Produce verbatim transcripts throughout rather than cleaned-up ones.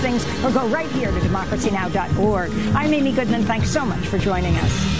things, or go right here to democracy now dot org. I'm Amy Goodman. Thanks so much for joining us.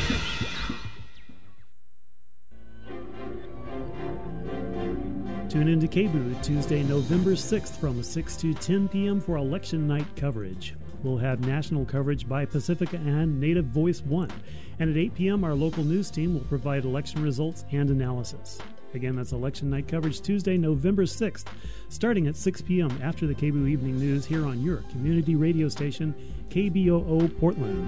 Tune in to K B O O Tuesday, November sixth from six to ten p.m. for election night coverage. We'll have national coverage by Pacifica and Native Voice One. And at eight p.m., our local news team will provide election results and analysis. Again, that's election night coverage Tuesday, November sixth, starting at six p.m. after the K B O O Evening News here on your community radio station, K B O O Portland.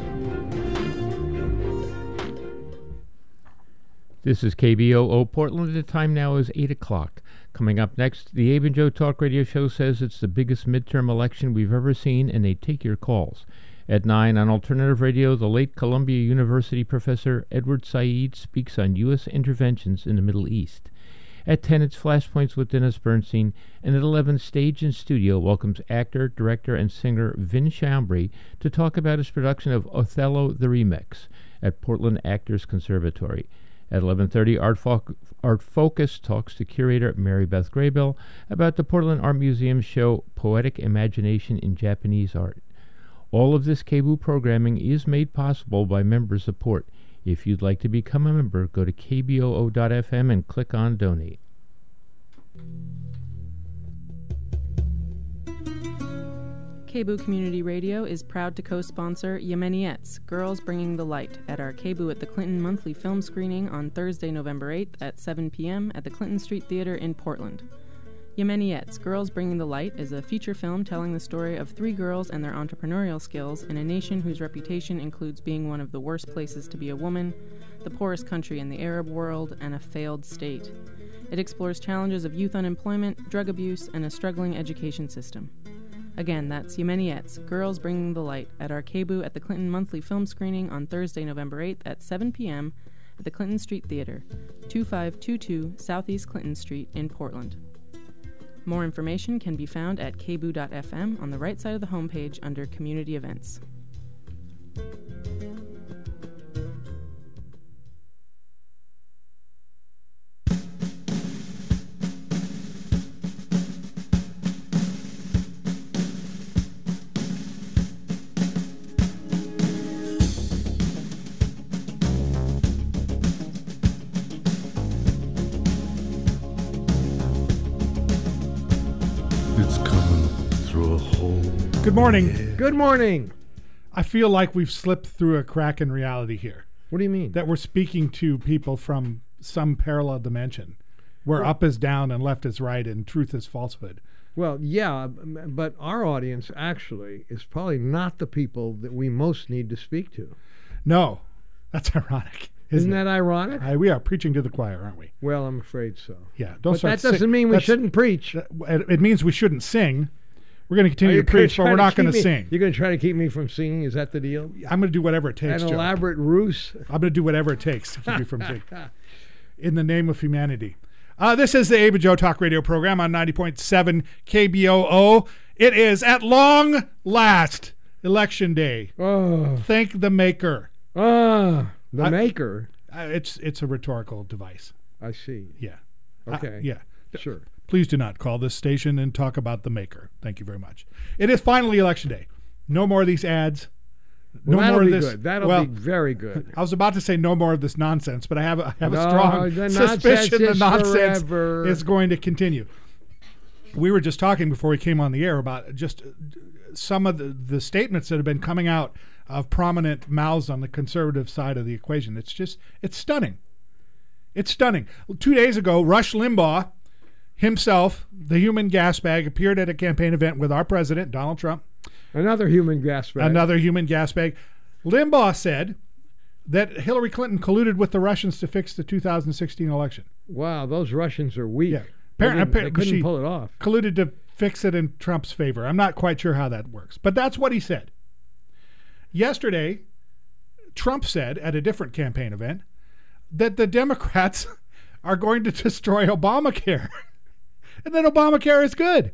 This is K B O O Portland. The time now is eight o'clock. Coming up next, the Abe and Joe Talk Radio Show says it's the biggest midterm election we've ever seen, and they take your calls. At nine on Alternative Radio, the late Columbia University professor Edward Said speaks on U S interventions in the Middle East. At ten, it's Flashpoints with Dennis Bernstein, and at eleven, Stage and Studio welcomes actor, director, and singer Vin Chambry to talk about his production of Othello the Remix at Portland Actors Conservatory. At eleven thirty, Art, Fo- Art Focus talks to curator Mary Beth Graybill about the Portland Art Museum's show Poetic Imagination in Japanese Art. All of this K B O O programming is made possible by member support. If you'd like to become a member, go to k b o o dot f m and click on Donate. K B O O Community Radio is proud to co-sponsor Yemeniettes, Girls Bringing the Light, at our K B O O at the Clinton monthly film screening on Thursday, November eighth at seven p.m. at the Clinton Street Theater in Portland. Yemeniettes, Girls Bringing the Light is a feature film telling the story of three girls and their entrepreneurial skills in a nation whose reputation includes being one of the worst places to be a woman, the poorest country in the Arab world, and a failed state. It explores challenges of youth unemployment, drug abuse, and a struggling education system. Again, that's Yemeniettes, Girls Bringing the Light, at our K B O O at the Clinton monthly film screening on Thursday, November eighth at seven p.m. at the Clinton Street Theater, twenty-five twenty-two Southeast Clinton Street in Portland. More information can be found at k b o o dot f m on the right side of the homepage under Community Events. Good morning. Good morning. I feel like we've slipped through a crack in reality here. What do you mean? That we're speaking to people from some parallel dimension, where well, up is down and left is right and truth is falsehood. Well, yeah, but our audience actually is probably not the people that we most need to speak to. No, that's ironic. Isn't, Isn't that ironic? I, we are preaching to the choir, aren't we? Well, I'm afraid so. Yeah, don't but start that doesn't sing- mean we shouldn't preach. It means we shouldn't sing. We're going to continue to preach, but we're not going to sing. You're going to try to keep me from singing? Is that the deal? I'm going to do whatever it takes, An Joe. elaborate ruse? I'm going to do whatever it takes to keep you from singing. In the name of humanity. Uh, this is the Abe and Joe Talk Radio program on ninety point seven K B O O. It is, at long last, Election Day. Oh. Thank the Maker. Ah, the I, Maker? Uh, it's it's a rhetorical device. I see. Yeah. Okay. Uh, yeah. Sure. Please do not call this station and talk about the Maker. Thank you very much. It is finally Election Day. No more of these ads. Well, no that'll more of be this. Good. That'll well, be very good. I was about to say no more of this nonsense, but I have, I have no, a strong the suspicion the nonsense forever. is going to continue. We were just talking before we came on the air about just some of the, the statements that have been coming out of prominent mouths on the conservative side of the equation. It's just, it's stunning. It's stunning. Two days ago, Rush Limbaugh himself, the human gas bag, appeared at a campaign event with our president, Donald Trump. Another human gas bag. Another human gas bag. Limbaugh said that Hillary Clinton colluded with the Russians to fix the two thousand sixteen election. Wow, those Russians are weak. Yeah. They, Appar- they couldn't she pull it off. Colluded to fix it in Trump's favor. I'm not quite sure how that works, but that's what he said. Yesterday, Trump said at a different campaign event that the Democrats are going to destroy Obamacare. And that Obamacare is good.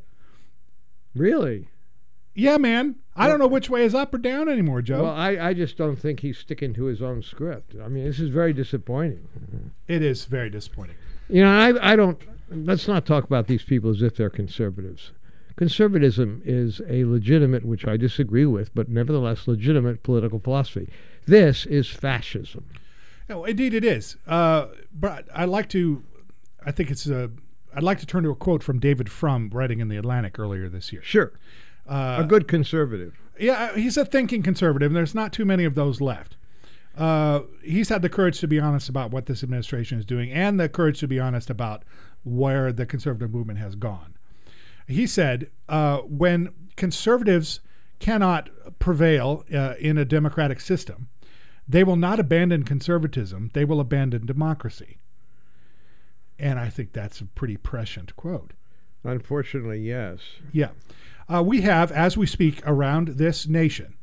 Really? Yeah, man. I well, don't know which way is up or down anymore, Joe. Well, I, I just don't think he's sticking to his own script. I mean, this is very disappointing. It is very disappointing. You know, I, I don't, let's not talk about these people as if they're conservatives. Conservatism is a legitimate, which I disagree with, but nevertheless legitimate political philosophy. This is fascism. No, indeed it is. Uh, but I'd like to, I think it's a, I'd like to turn to a quote from David Frum, writing in The Atlantic earlier this year. Sure. Uh, a good conservative. Yeah, he's a thinking conservative, and there's not too many of those left. Uh, he's had the courage to be honest about what this administration is doing and the courage to be honest about where the conservative movement has gone. He said, uh, when conservatives cannot prevail uh, in a democratic system, they will not abandon conservatism, they will abandon democracy. And I think that's a pretty prescient quote. Unfortunately, yes. Yeah. Uh, we have, as we speak, around this nation,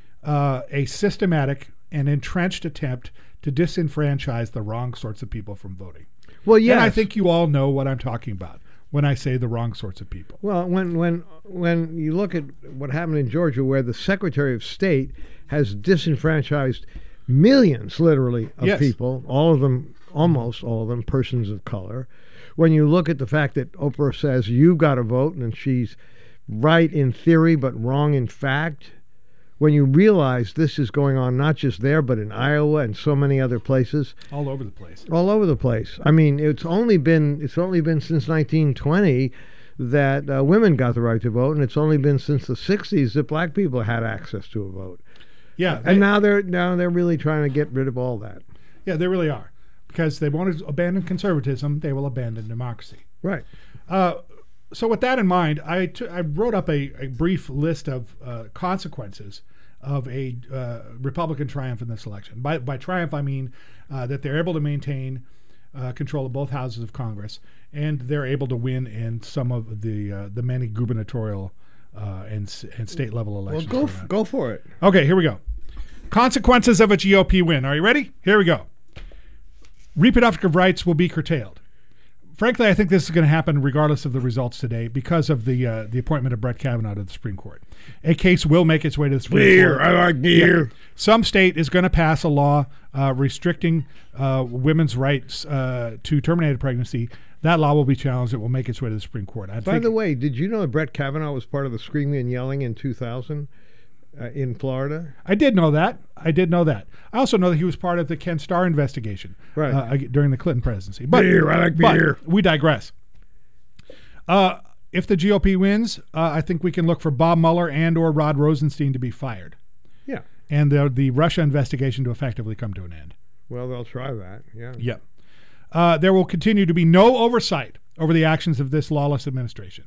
uh, a systematic and entrenched attempt to disenfranchise the wrong sorts of people from voting. Well, yes. And I think you all know what I'm talking about when I say the wrong sorts of people. Well, when when when you look at what happened in Georgia, where the Secretary of State has disenfranchised millions, literally, of Yes. people, all of them, almost all of them, persons of color. When you look at the fact that Oprah says you've got to vote, and she's right in theory but wrong in fact, when you realize this is going on not just there but in Iowa and so many other places, All over the place. all over the place. I mean, it's only been it's only been since nineteen twenty that uh, women got the right to vote, and it's only been since the sixties that black people had access to a vote. Yeah. And they- now they're now they're really trying to get rid of all that. Yeah, they really are. Because they want to abandon conservatism, they will abandon democracy. Right. Uh, so with that in mind, I, t- I wrote up a, a brief list of uh, consequences of a uh, Republican triumph in this election. By, by triumph, I mean uh, that they're able to maintain uh, control of both houses of Congress, and they're able to win in some of the uh, the many gubernatorial uh, and, s- and state level Well, elections. go going f- on. go for it. Okay, here we go. Consequences of a G O P win. Are you ready? Here we go. Reproductive rights will be curtailed. Frankly, I think this is going to happen regardless of the results today because of the uh, the appointment of Brett Kavanaugh to the Supreme Court. A case will make its way to the Supreme Court. I like beer. Some state is going to pass a law uh, restricting uh, women's rights uh, to terminated pregnancy. That law will be challenged. It will make its way to the Supreme Court. I By think, the way, did you know that Brett Kavanaugh was part of the screaming and yelling in two thousand uh, in Florida? I did know that. I did know that. I also know that he was part of the Ken Starr investigation Right. uh, during the Clinton presidency. But, Beer, I like but beer. we digress. Uh, if the G O P wins, uh, I think we can look for Bob Mueller and or Rod Rosenstein to be fired, Yeah. and the, the Russia investigation to effectively come to an end. Well, they'll try that. Yeah. Yep. Uh, there will continue to be no oversight over the actions of this lawless administration.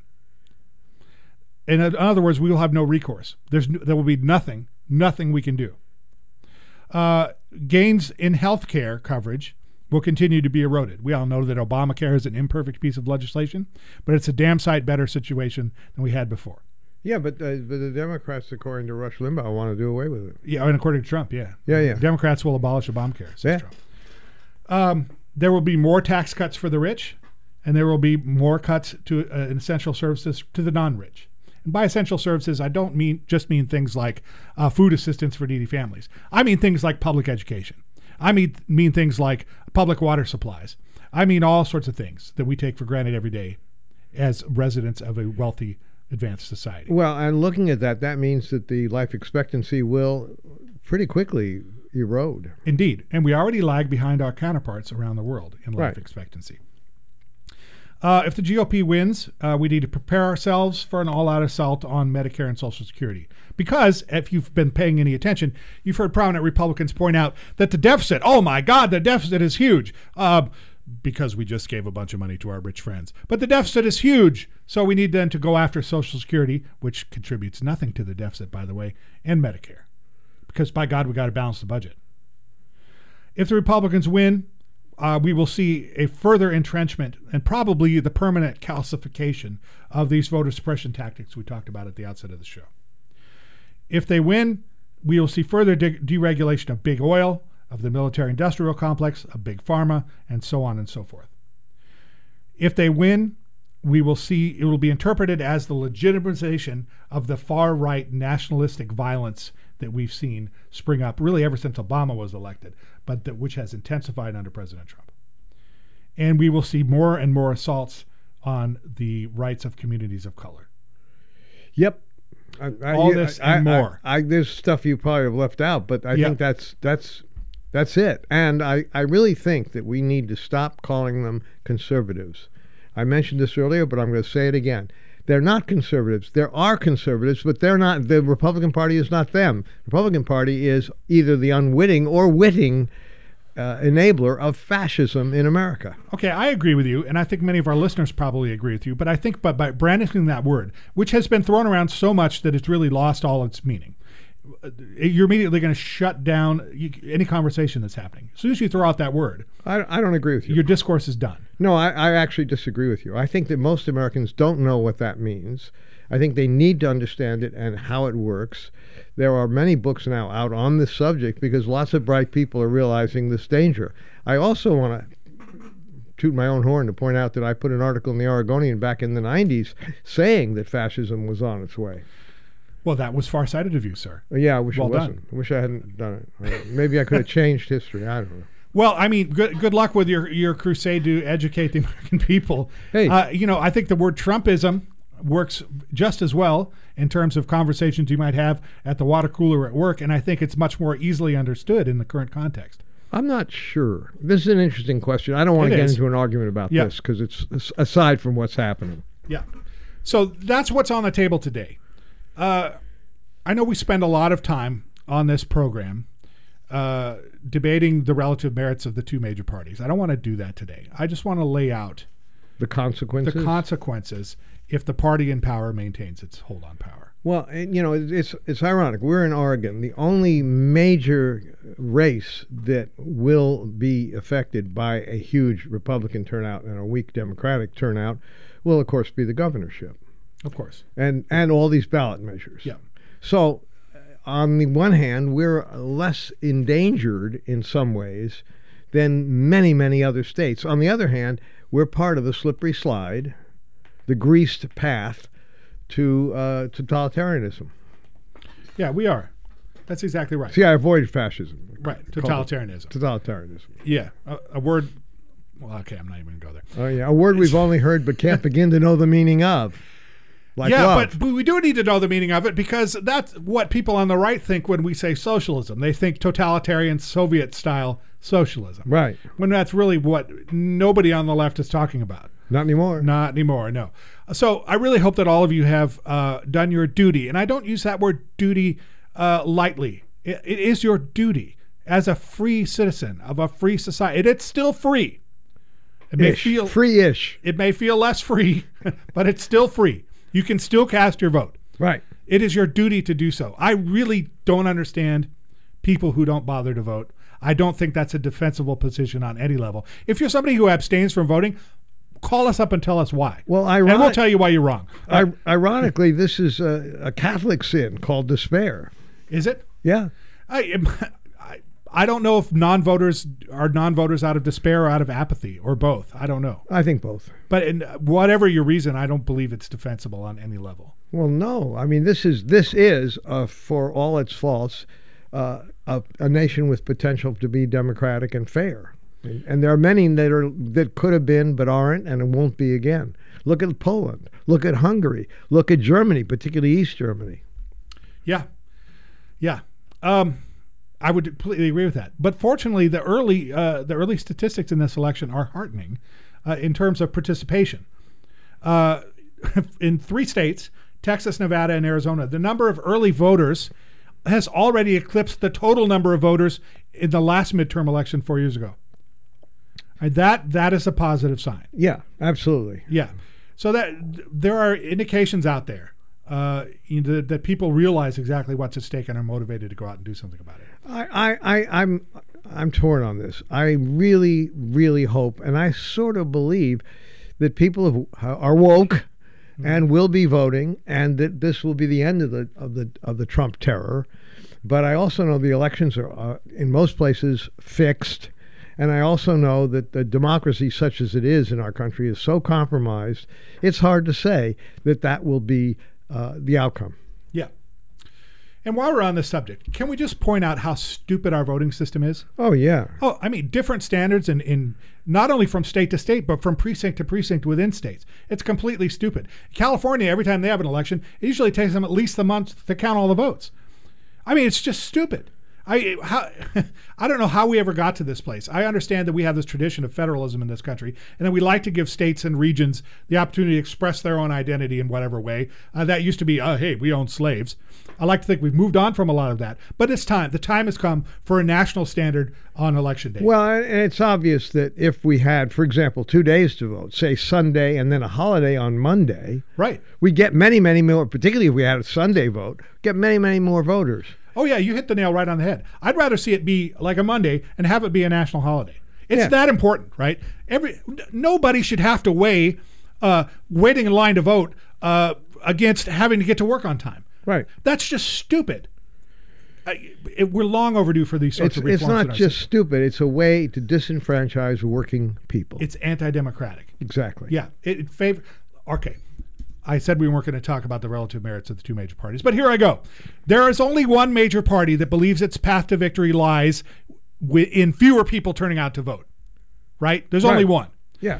In, in other words, we will have no recourse. There's n- there will be nothing, nothing we can do. Uh, gains in health care coverage will continue to be eroded. We all know that Obamacare is an imperfect piece of legislation, but it's a damn sight better situation than we had before. Yeah, but, uh, but the Democrats, according to Rush Limbaugh, want to do away with it. Yeah, and according to Trump, yeah. Yeah, yeah. Democrats will abolish Obamacare, says Yeah. Trump. Um, there will be more tax cuts for the rich, and there will be more cuts to uh, essential services to the non-rich. And by essential services, I don't mean just mean things like uh, food assistance for needy families. I mean things like public education. I mean mean things like public water supplies. I mean all sorts of things that we take for granted every day as residents of a wealthy, advanced society. Well, and looking at that, that means that the life expectancy will pretty quickly erode. Indeed. And we already lag behind our counterparts around the world in life Right. expectancy. Uh, if the G O P wins, uh, we need to prepare ourselves for an all-out assault on Medicare and Social Security. Because, if you've been paying any attention, you've heard prominent Republicans point out that the deficit, oh my God, the deficit is huge. Uh, because we just gave a bunch of money to our rich friends. But the deficit is huge. So we need then to go after Social Security, which contributes nothing to the deficit, by the way, and Medicare. Because, by God, we got to balance the budget. If the Republicans win, uh, we will see a further entrenchment and probably the permanent calcification of these voter suppression tactics we talked about at the outset of the show. If they win, we will see further de- deregulation of big oil, of the military-industrial complex, of big pharma, and so on and so forth. If they win, we will see it will be interpreted as the legitimization of the far-right nationalistic violence that we've seen spring up really ever since Obama was elected, but that, which has intensified under President Trump. And we will see more and more assaults on the rights of communities of color. Yep. I, I, All you- this I- and I- more. I, there's stuff you probably have left out, but I Yeah. think that's that's that's it. And I, I really think that we need to stop calling them conservatives. I mentioned this earlier, but I'm going to say it again. They're not conservatives. There are conservatives, but they're not. The Republican Party is not them. The Republican Party is either the unwitting or witting uh, enabler of fascism in America. Okay, I agree with you, and I think many of our listeners probably agree with you. But I think by, by brandishing that word, which has been thrown around so much that it's really lost all its meaning, uh, you're immediately going to shut down you, any conversation that's happening. As soon as you throw out that word, I, I don't agree with you. your discourse is done. No, I, I actually disagree with you. I think that most Americans don't know what that means. I think they need to understand it and how it works. There are many books now out on this subject because lots of bright people are realizing this danger. I also want to toot my own horn to point out that I put an article in the Oregonian back in the nineties saying that fascism was on its way. Well, that was farsighted of you, sir. Yeah, I wish Well it wasn't. done. I wish I hadn't done it. Uh, maybe I could have changed history. I don't know. Well, I mean, good good luck with your, your crusade to educate the American people. Hey. Uh, you know, I think the word Trumpism works just as well in terms of conversations you might have at the water cooler at work, and I think it's much more easily understood in the current context. I'm not sure. This is an interesting question. I don't want It to get is. into an argument about Yeah. this because it's it's aside from what's happening. Yeah. So that's what's on the table today. Uh, I know we spend a lot of time on this program uh, debating the relative merits of the two major parties. I don't want to do that today. I just want to lay out The consequences. the consequences if the party in power maintains its hold on power. Well, and, you know, it- it's it's ironic. We're in Oregon. The only major race that will be affected by a huge Republican turnout and a weak Democratic turnout will, of course, be the governorship Of course. and and all these ballot measures. Yeah. So, uh, on the one hand, we're less endangered in some ways than many, many other states. On the other hand, we're part of the slippery slide, the greased path to uh, totalitarianism. Yeah, we are. That's exactly right. See, I avoided fascism. Right. Called it Totalitarianism. Totalitarianism. Yeah. A, a word. Well, okay, I'm not even going to go there. Oh, yeah. A word we've only heard but can't begin to know the meaning of. Like yeah, love. but, but we do need to know the meaning of it because that's what people on the right think when we say socialism. They think totalitarian Soviet-style socialism. Right. When that's really what nobody on the left is talking about. Not anymore. Not anymore, no. So I really hope that all of you have uh, done your duty. And I don't use that word duty uh, lightly. It, it is your duty as a free citizen of a free society. And it's still free. It may Ish. feel Free-ish. it may feel less free, but it's still free. You can still cast your vote. Right. It is your duty to do so. I really don't understand people who don't bother to vote. I don't think that's a defensible position on any level. If you're somebody who abstains from voting, call us up and tell us why. Well, and we'll ironic- tell you why you're wrong. Uh, I- ironically, this is a, a Catholic sin called despair. is it? Yeah. I, am- I I don't know if non-voters are non-voters out of despair or out of apathy or both. I don't know. I think both. But in whatever your reason, I don't believe it's defensible on any level. Well, no. I mean, this is this is uh, for all its faults, uh, a, a nation with potential to be democratic and fair. And, and there are many that are that could have been but aren't, and it won't be again. Look at Poland. Look at Hungary. Look at Germany, particularly East Germany. Yeah, yeah. Um, I would completely agree with that. But fortunately, the early uh, the early statistics in this election are heartening uh, in terms of participation. Uh, in three states, Texas, Nevada, and Arizona, the number of early voters has already eclipsed the total number of voters in the last midterm election four years ago. And that that is a positive sign. Yeah, absolutely. Yeah. So that there are indications out there uh, you know, that, that people realize exactly what's at stake and are motivated to go out and do something about it. I, I, I, I'm I'm torn on this. I really, really hope, and I sort of believe that people have, are woke and will be voting, and that this will be the end of the of the of the Trump terror. But I also know the elections are uh, in most places fixed, and I also know that the democracy, such as it is in our country, is so compromised. It's hard to say that that will be uh, the outcome. Yeah. And while we're on this subject, can we just point out how stupid our voting system is? Oh, yeah. Oh, I mean, different standards in, in not only from state to state, but from precinct to precinct within states. It's completely stupid. California, every time they have an election, it usually takes them at least a month to count all the votes. I mean, it's just stupid. I how, I don't know how we ever got to this place. I understand that we have this tradition of federalism in this country, and that we like to give states and regions the opportunity to express their own identity in whatever way. Uh, that used to be, uh, hey, we own slaves. I like to think we've moved on from a lot of that. But it's time. The time has come for a national standard on election day. Well, and it's obvious that if we had, for example, two days to vote, say Sunday and then a holiday on Monday, right, we get many, many more, particularly if we had a Sunday vote, get many, many more voters. Oh, yeah, you hit the nail right on the head. I'd rather see it be like a Monday and have it be a national holiday. It's Yeah. that important, right? Every n- Nobody should have to weigh uh, waiting in line to vote uh, against having to get to work on time. Right. That's just stupid. I, it, we're long overdue for these sorts It's, of it's reforms. in not our just system. stupid. It's a way to disenfranchise working people. It's anti-democratic. exactly. Yeah. It, it favor. Okay. I said we weren't going to talk about the relative merits of the two major parties, but here I go. There is only one major party that believes its path to victory lies wi- in fewer people turning out to vote. Right? There's only Right. one. Yeah.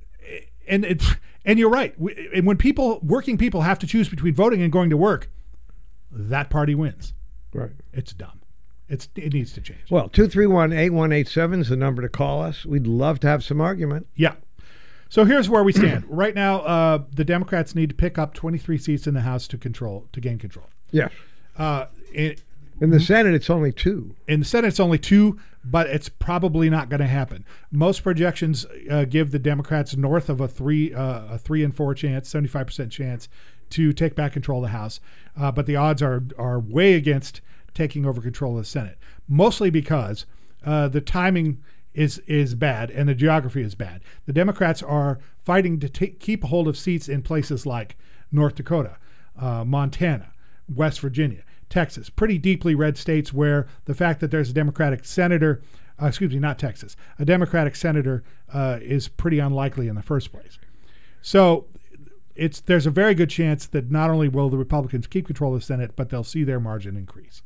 And it, and you're right. W- And when people, working people, have to choose between voting and going to work, that party wins. Right. It's dumb. It's it needs to change. Well, two three one, eight one eight seven is the number to call us. We'd love to have some argument. Yeah. So here's where we stand right now. Uh, the Democrats need to pick up twenty-three seats in the House to control to gain control. Yes. Uh, in, In the Senate, it's only two. in the Senate, it's only two, but it's probably not going to happen. Most projections uh, give the Democrats north of a three uh, a three and four chance, seventy-five percent chance to take back control of the House. Uh, but the odds are are way against taking over control of the Senate, mostly because uh, the timing is is bad and the geography is bad. The Democrats are fighting to take, keep a hold of seats in places like North Dakota, uh, Montana, West Virginia, Texas, pretty deeply red states where the fact that there's a Democratic senator, uh, excuse me, not Texas, a Democratic senator uh, is pretty unlikely in the first place. So it's there's a very good chance that not only will the Republicans keep control of the Senate, but they'll see their margin increase.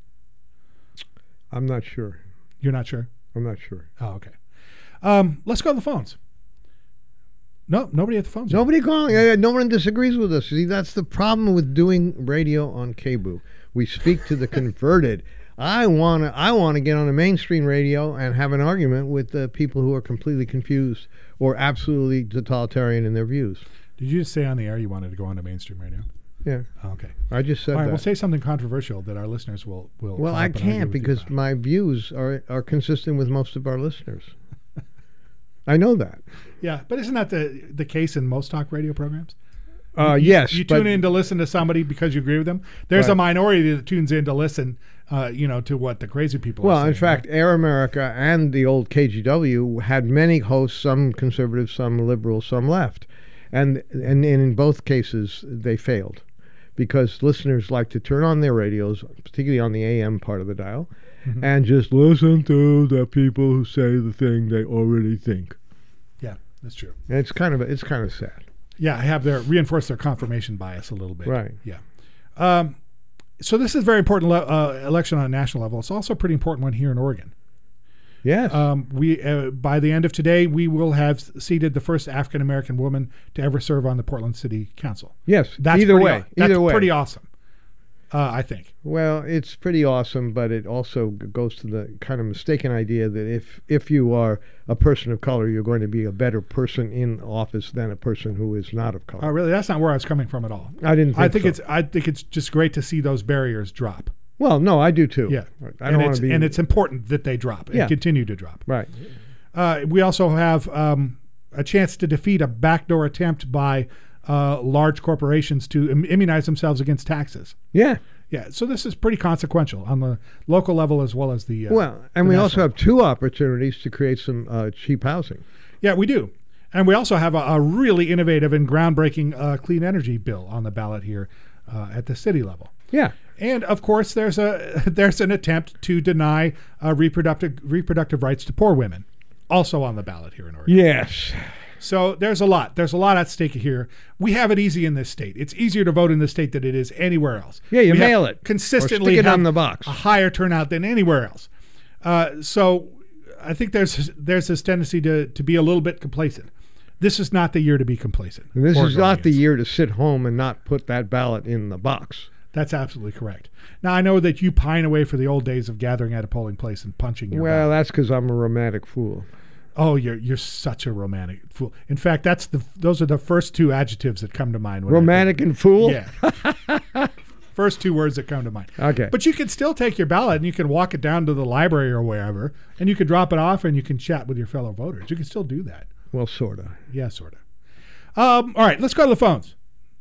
I'm not sure. You're not sure? I'm not sure. Oh, okay. Um, let's go to the phones. No, nobody at the phones. Nobody calling. Uh, No one disagrees with us. See, that's the problem with doing radio on K B U. We speak to the converted. I want to I want to get on a mainstream radio and have an argument with the people who are completely confused or absolutely totalitarian in their views. Did you just say on the air you wanted to go on to mainstream radio? Yeah, Oh, okay. I just said All right, that. we'll say something controversial that our listeners will will. well, call I up and argue can't with you because about. my views are are consistent with most of our listeners. I know that. Yeah, but isn't that the the case in most talk radio programs? Uh, You- yes, you but tune in to listen to somebody because you agree with them. There's a Right. minority that tunes in to listen, uh, you know, to what the crazy people. Well, are saying, in fact, right? Air America and the old K G W had many hosts, some conservative, some liberal, some left. And, and, and in both cases, they failed because listeners like to turn on their radios, particularly on the A M part of the dial, Mhm. and just listen to the people who say the thing they already think. yeah, that's true. And it's kind of it's kind of sad. Yeah, I have their reinforce their confirmation bias a little bit. Right. Yeah. Um, so this is a very important le- uh, election on a national level. It's also a pretty important one here in Oregon. Yes. Um, we uh, by the end of today, we will have seated the first African American woman to ever serve on the Portland City Council. yes. That's either pretty way. aw- that's either way. pretty awesome. Uh, I think. Well, it's pretty awesome, but it also g- goes to the kind of mistaken idea that if if you are a person of color, you're going to be a better person in office than a person who is not of color. Oh, really? That's not where I was coming from at all. I didn't. Think I think so. it's I think it's just great to see those barriers drop. well. No, I do too. Yeah, I and don't want it's to be. and it's important that they drop and Yeah. continue to drop. right. Uh, we also have um, a chance to defeat a backdoor attempt by uh, large corporations to im- immunize themselves against taxes. Yeah. Yeah, so this is pretty consequential on the local level as well as the uh, Well, and the we national also have two opportunities to create some uh, cheap housing. Yeah, we do. And we also have a, a really innovative and groundbreaking uh, clean energy bill on the ballot here uh, at the city level. Yeah. And of course, there's a there's an attempt to deny uh, reproductive reproductive rights to poor women, also on the ballot here in Oregon. Yes. So there's a lot. There's a lot at stake here. We have it easy in this state. It's easier to vote in this state than it is anywhere else. Yeah, you we mail it. Consistently or stick it have on the box. a higher turnout than anywhere else. Uh, so I think there's there's this tendency to, to be a little bit complacent. This is not the year to be complacent. And this is not the Oregonians. year to sit home and not put that ballot in the box. That's absolutely correct. Now, I know that you pine away for the old days of gathering at a polling place and punching your Well, ballot. that's because I'm a romantic fool. Oh, you're you're such a romantic fool. In fact, that's the those are the first two adjectives that come to mind. When I Romantic and fool? think- Yeah. First two words that come to mind. Okay. But you can still take your ballot and you can walk it down to the library or wherever, and you can drop it off and you can chat with your fellow voters. You can still do that. Well, sort of. Yeah, sort of. Um, all right, let's go to the phones.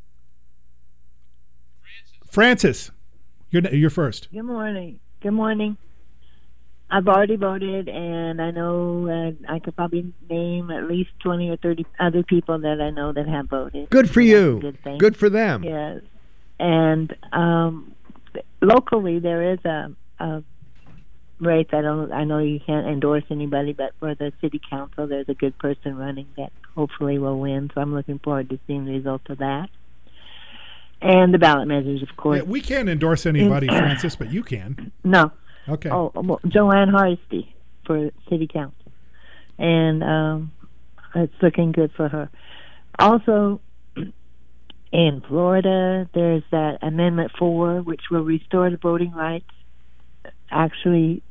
Francis, you're you're first. Good morning. Good morning. I've already voted, and I know uh, I could probably name at least twenty or thirty other people that I know that have voted. Good for So that's a you. Good thing. Good for them. Yes. And um, locally, there is a, a race. I don't. I know you can't endorse anybody, but for the city council, there's a good person running that hopefully will win. So I'm looking forward to seeing the results of that. And the ballot measures, of course. Yeah, we can't endorse anybody, Francis, but you can. No. Okay. Oh, well, Joanne Hardesty for city council, and um, it's looking good for her. Also, in Florida, there's that Amendment Four, which will restore the voting rights. Actually,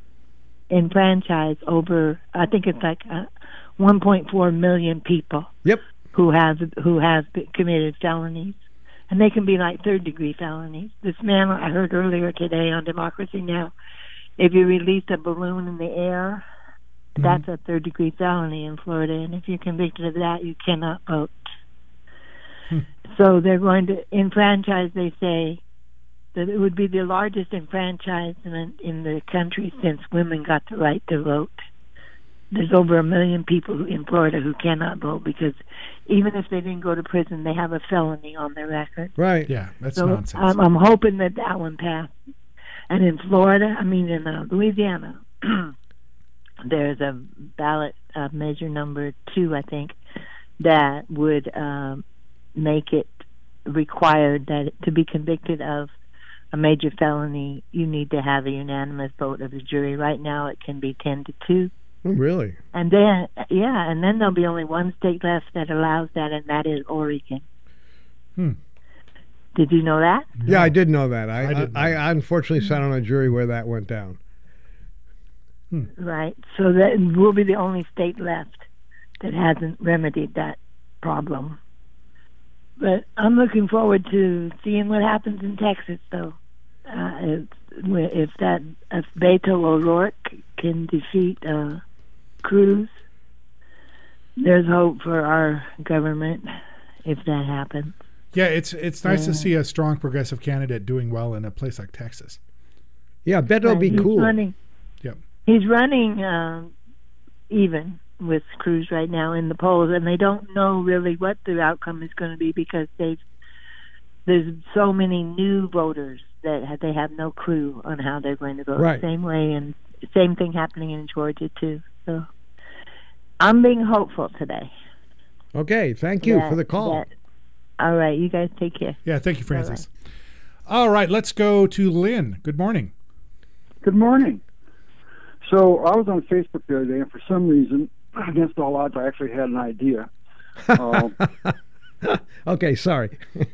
enfranchise over, I think it's like uh, one point four million people. Yep. Who have who have committed felonies. And they can be like third-degree felonies. This man I heard earlier today on Democracy Now!, if you release a balloon in the air, mm-hmm. that's a third-degree felony in Florida. And if you're convicted of that, you cannot vote. Hmm. So they're going to enfranchise, they say, that it would be the largest enfranchisement in the country since women got the right to vote. There's over a million people in Florida who cannot vote because even if they didn't go to prison, they have a felony on their record. Right. Yeah, that's so nonsense. I'm, I'm hoping that that one passed. And in Florida, I mean in uh, Louisiana, there's a ballot uh, measure number two, I think, that would um, make it required that to be convicted of a major felony, you need to have a unanimous vote of the jury. Right now, it can be ten to two. Oh, really? And then, yeah, and then there'll be only one state left that allows that, and that is Oregon. Hmm. Did you know that? Yeah, I did know that. I I didn't know I, that. I unfortunately sat on a jury where that went down. Right. So that will be the only state left that hasn't remedied that problem. But I'm looking forward to seeing what happens in Texas, though. Uh, if, if that if Beto O'Rourke can defeat uh, Cruz, there's hope for our government if that happens. Yeah, it's it's nice Yeah. to see a strong progressive candidate doing well in a place like Texas. Yeah, bet it'll be he's cool. Running, Yep. he's running um, even with Cruz right now in the polls, and they don't know really what the outcome is going to be because they've there's so many new voters that have, they have no clue on how they're going to vote. Right. Same way, and same thing happening in Georgia too. So I'm being hopeful today. Okay, thank you that- for the call. that- all right, you guys take care. Yeah, thank you, Francis. All right, let's go to Lynn. Good morning. Good morning. So I was on Facebook the other day, and for some reason, against all odds, I actually had an idea. Uh, Okay, sorry.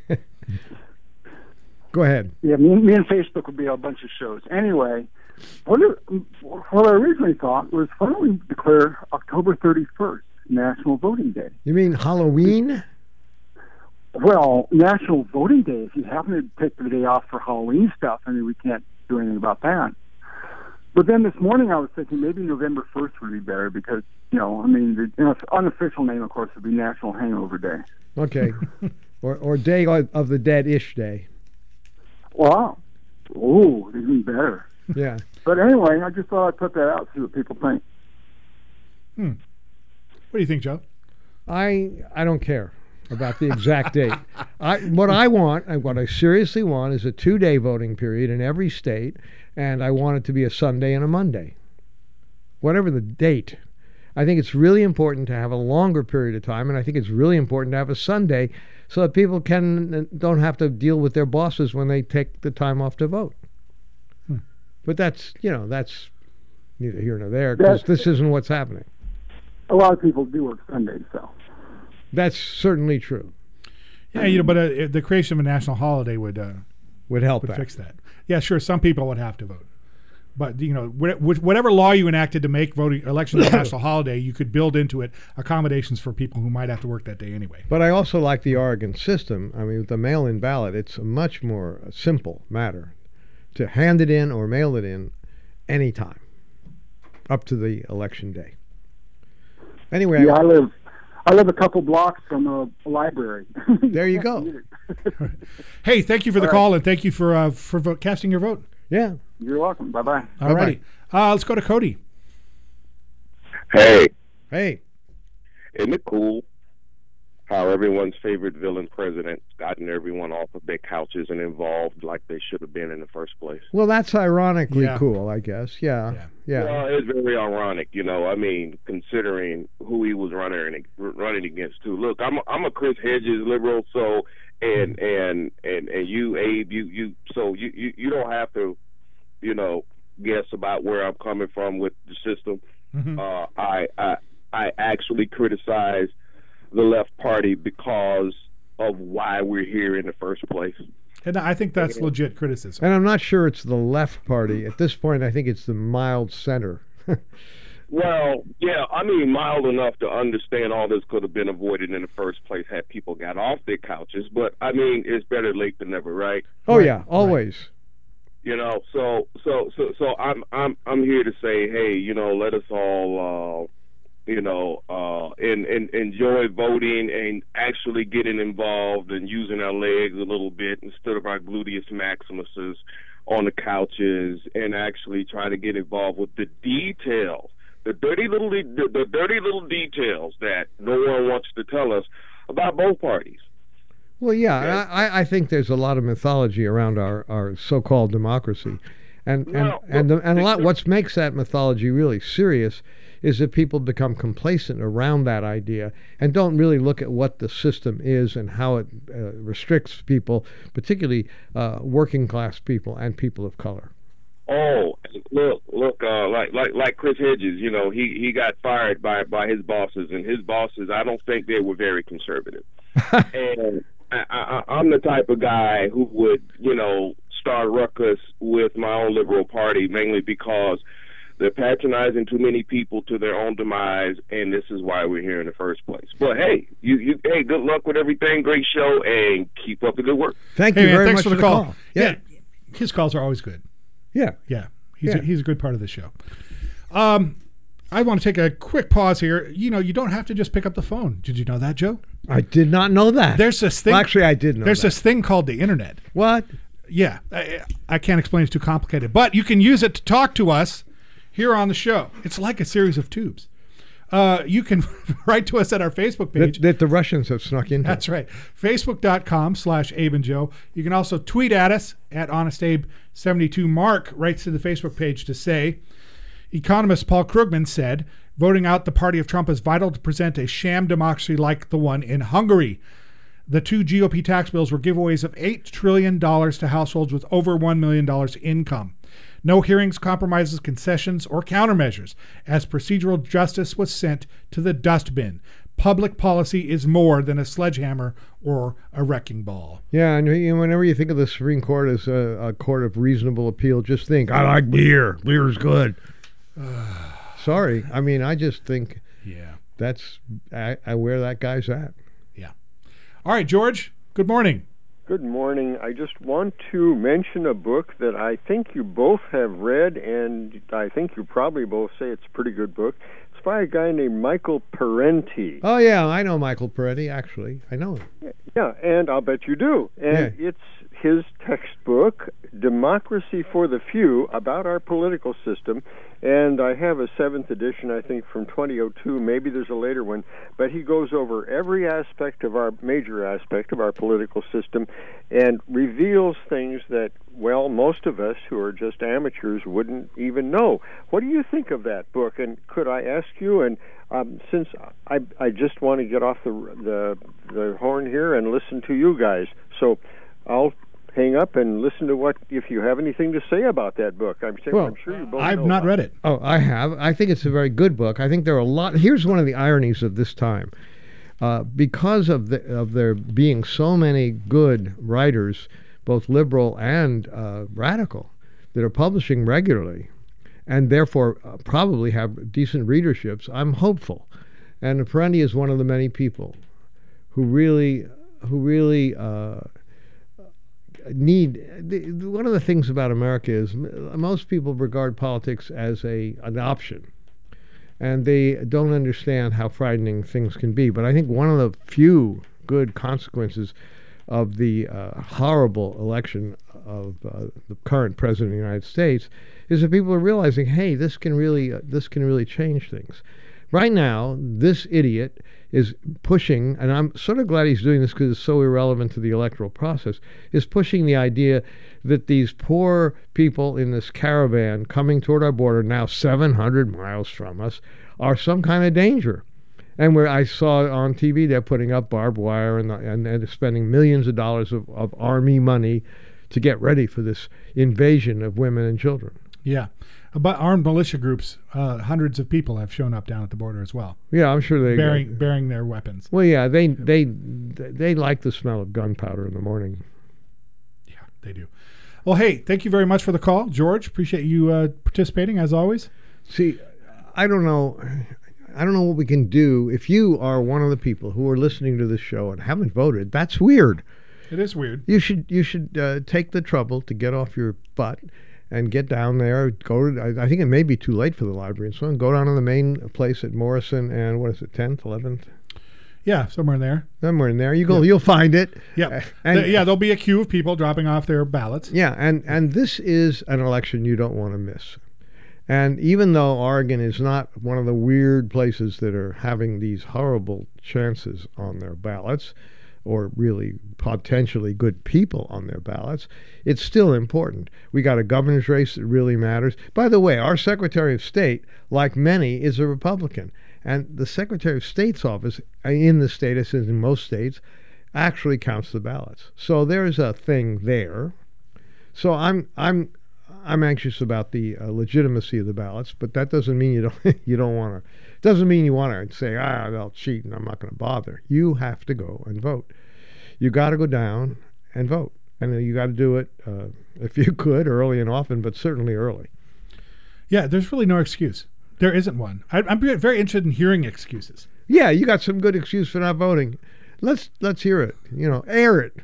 Go ahead. yeah, me, me and Facebook would be a bunch of shows. Anyway, what, I- what I originally thought was, why don't we declare October thirty-first National Voting Day? You mean Halloween? Well, National Voting Day, if you happen to take the day off for Halloween stuff, I mean, we can't do anything about that. But then this morning I was thinking maybe November first would be better because, you know, I mean, the you know, unofficial name, of course, would be National Hangover Day. Okay. or or Day of the Dead-ish Day. Wow. Ooh, even better. Yeah. But anyway, I just thought I'd put that out, see what people think. Hmm. What do you think, Joe? I I don't care about the exact date. I what I want, and what I seriously want, is a two-day voting period in every state, and I want it to be a Sunday and a Monday. Whatever the date. I think it's really important to have a longer period of time, and I think it's really important to have a Sunday so that people can don't have to deal with their bosses when they take the time off to vote. Hmm. But that's, you know, that's neither here nor there, because this isn't what's happening. A lot of people do work Sundays, so. That's certainly true. Yeah, you know, but uh, the creation of a national holiday would uh, would help would that. fix that. Yeah, sure. Some people would have to vote, but you know, wh- whatever law you enacted to make voting elections a national holiday, you could build into it accommodations for people who might have to work that day anyway. But I also like the Oregon system. I mean, with the mail-in ballot, it's a much more simple matter to hand it in or mail it in anytime up to the election day. Anyway, yeah, I live. I live a couple blocks from a, a library. There you go. Hey, thank you for the All call right. and thank you for uh, for vote, casting your vote. Yeah. You're welcome. Bye bye. All righty. Uh, let's go to Cody. Hey, Hey. isn't it cool how everyone's favorite villain president's gotten everyone off of their couches and involved like they should have been in the first place? Well, that's ironically Yeah. cool, I guess. Yeah. Yeah. Yeah. Well, it's very ironic, you know. I mean, considering who he was running running against, too. Look, I'm a, I'm a Chris Hedges liberal, so and and and and you, Abe, you you so you you, you don't have to, you know, guess about where I'm coming from with the system. Mm-hmm. Uh, I I I actually criticize the left party because of why we're here in the first place. And I think that's legit criticism. And I'm not sure it's the left party. At this point, I think it's the mild center. Well, yeah, I mean, mild enough to understand all this could have been avoided in the first place had people got off their couches. But, I mean, it's better late than never, right? Oh, Right, yeah, always. You know, so so so so I'm I'm I'm here to say, hey, you know, let us all, uh, you know, uh, and, and enjoy voting and actually getting involved and using our legs a little bit instead of our gluteus maximuses on the couches, and actually try to get involved with the details, the dirty little the, the dirty little details that no one wants to tell us about both parties. Well, yeah, Okay. I, I think there's a lot of mythology around our, our so-called democracy. And, and, Well, and, the, and a lot, well, what makes that mythology really serious is that people become complacent around that idea and don't really look at what the system is and how it uh, restricts people, particularly uh, working class people and people of color. Oh, look, look, uh, like like like Chris Hedges, you know, he, he got fired by by his bosses, and his bosses, I don't think they were very conservative. And I, I, I'm the type of guy who would, you know, start ruckus with my own liberal party, mainly because they're patronizing too many people to their own demise, and this is why we're here in the first place. But hey, you, you hey, good luck with everything. Great show, and keep up the good work. Thank Hey, you man, very thanks much for the call. call. Yeah. His calls are always good. Yeah. Yeah. He's, Yeah. A, he's a good part of the show. Um, I want to take a quick pause here. You know, you don't have to just pick up the phone. Did you know that, Joe? I did not know that. There's this thing. Well, actually, I did know There's that. this thing called the internet. What? Yeah. I, I can't explain. It's too complicated. But you can use it to talk to us here on the show. It's like a series of tubes. Uh, you can write to us at our Facebook page. That, that the Russians have snuck into. That's right. Facebook.com slash Abe and Joe. You can also tweet at us at HonestAbe seventy-two. Mark writes to the Facebook page to say, economist Paul Krugman said, voting out the party of Trump is vital to present a sham democracy like the one in Hungary. The two G O P tax bills were giveaways of eight trillion dollars to households with over one million dollars income. No hearings, compromises, concessions, or countermeasures, as procedural justice was sent to the dustbin. Public policy is more than a sledgehammer or a wrecking ball. Yeah, and you know, whenever you think of the Supreme Court as a, a court of reasonable appeal, just think, I like beer. Beer's good. Sorry. I mean, I just think Yeah. that's I, I where that guy's at. Yeah. All right, George, good morning. Good morning. I just want to mention a book that I think you both have read, and I think you probably both say it's a pretty good book. It's by a guy named Michael Parenti. Oh, yeah, I know Michael Peretti, actually. I know him. Yeah, and I'll bet you do. And Yeah. it's his textbook, Democracy for the Few, about our political system. And I have a seventh edition, I think, from twenty oh two. Maybe there's a later one. But he goes over every aspect of our, major aspect of our political system, and reveals things that well, most of us who are just amateurs wouldn't even know. What do you think of that book? And could I ask you, and um, since I, I just want to get off the, the, the horn here and listen to you guys, so I'll hang up and listen to what, if you have anything to say about that book. I'm, well, I'm sure you both I've know not about read it. Oh, I have. I think it's a very good book. I think there are a lot. Here's one of the ironies of this time. Uh, because of the, of there being so many good writers, both liberal and uh, radical, that are publishing regularly, and therefore uh, probably have decent readerships, I'm hopeful. And Apprendi is one of the many people who really, who really uh, need. The, one of the things about America is m- most people regard politics as a an option. And they don't understand how frightening things can be. But I think one of the few good consequences of the uh, horrible election of uh, the current president of the United States is that people are realizing, hey, this can really uh, this can really change things. Right now, this idiot is pushing, and I'm sort of glad he's doing this because it's so irrelevant to the electoral process, is pushing the idea that these poor people in this caravan coming toward our border, now seven hundred miles from us, are some kind of danger. And where I saw on T V, they're putting up barbed wire and, and, and spending millions of dollars of, of army money to get ready for this invasion of women and children. Yeah. But armed militia groups, uh, hundreds of people have shown up down at the border as well. Yeah, I'm sure they bearing uh, bearing their weapons. Well, yeah, they they they like the smell of gunpowder in the morning. Yeah, they do. Well, hey, thank you very much for the call, George. Appreciate you uh, participating as always. See, I don't know, I don't know what we can do if you are one of the people who are listening to this show and haven't voted. That's weird. It is weird. You should you should uh, take the trouble to get off your butt and get down there. Go to, I, I think it may be too late for the library and so on. Go down to the main place at Morrison and what is it, tenth, eleventh? Yeah, somewhere in there. Somewhere in there. You go, yeah. You'll find it. Yeah. Uh, and, the, yeah, there'll be a queue of people dropping off their ballots. Yeah, and, and this is an election you don't want to miss. And even though Oregon is not one of the weird places that are having these horrible chances on their ballots, or really potentially good people on their ballots, it's still important. We got a governor's race that really matters. By the way, our Secretary of State, like many, is a Republican. And the Secretary of State's office in the state, as in most states, actually counts the ballots. So there's a thing there. So I'm I'm I'm anxious about the uh, legitimacy of the ballots, but that doesn't mean you don't you don't want to. Doesn't mean you want to say, ah, they'll cheat and I'm not going to bother. You have to go and vote. You got to go down and vote, and you got to do it uh, if you could early and often, but certainly early. Yeah, there's really no excuse. There isn't one. I, I'm very interested in hearing excuses. Yeah, you got some good excuse for not voting. Let's let's hear it. You know, air it.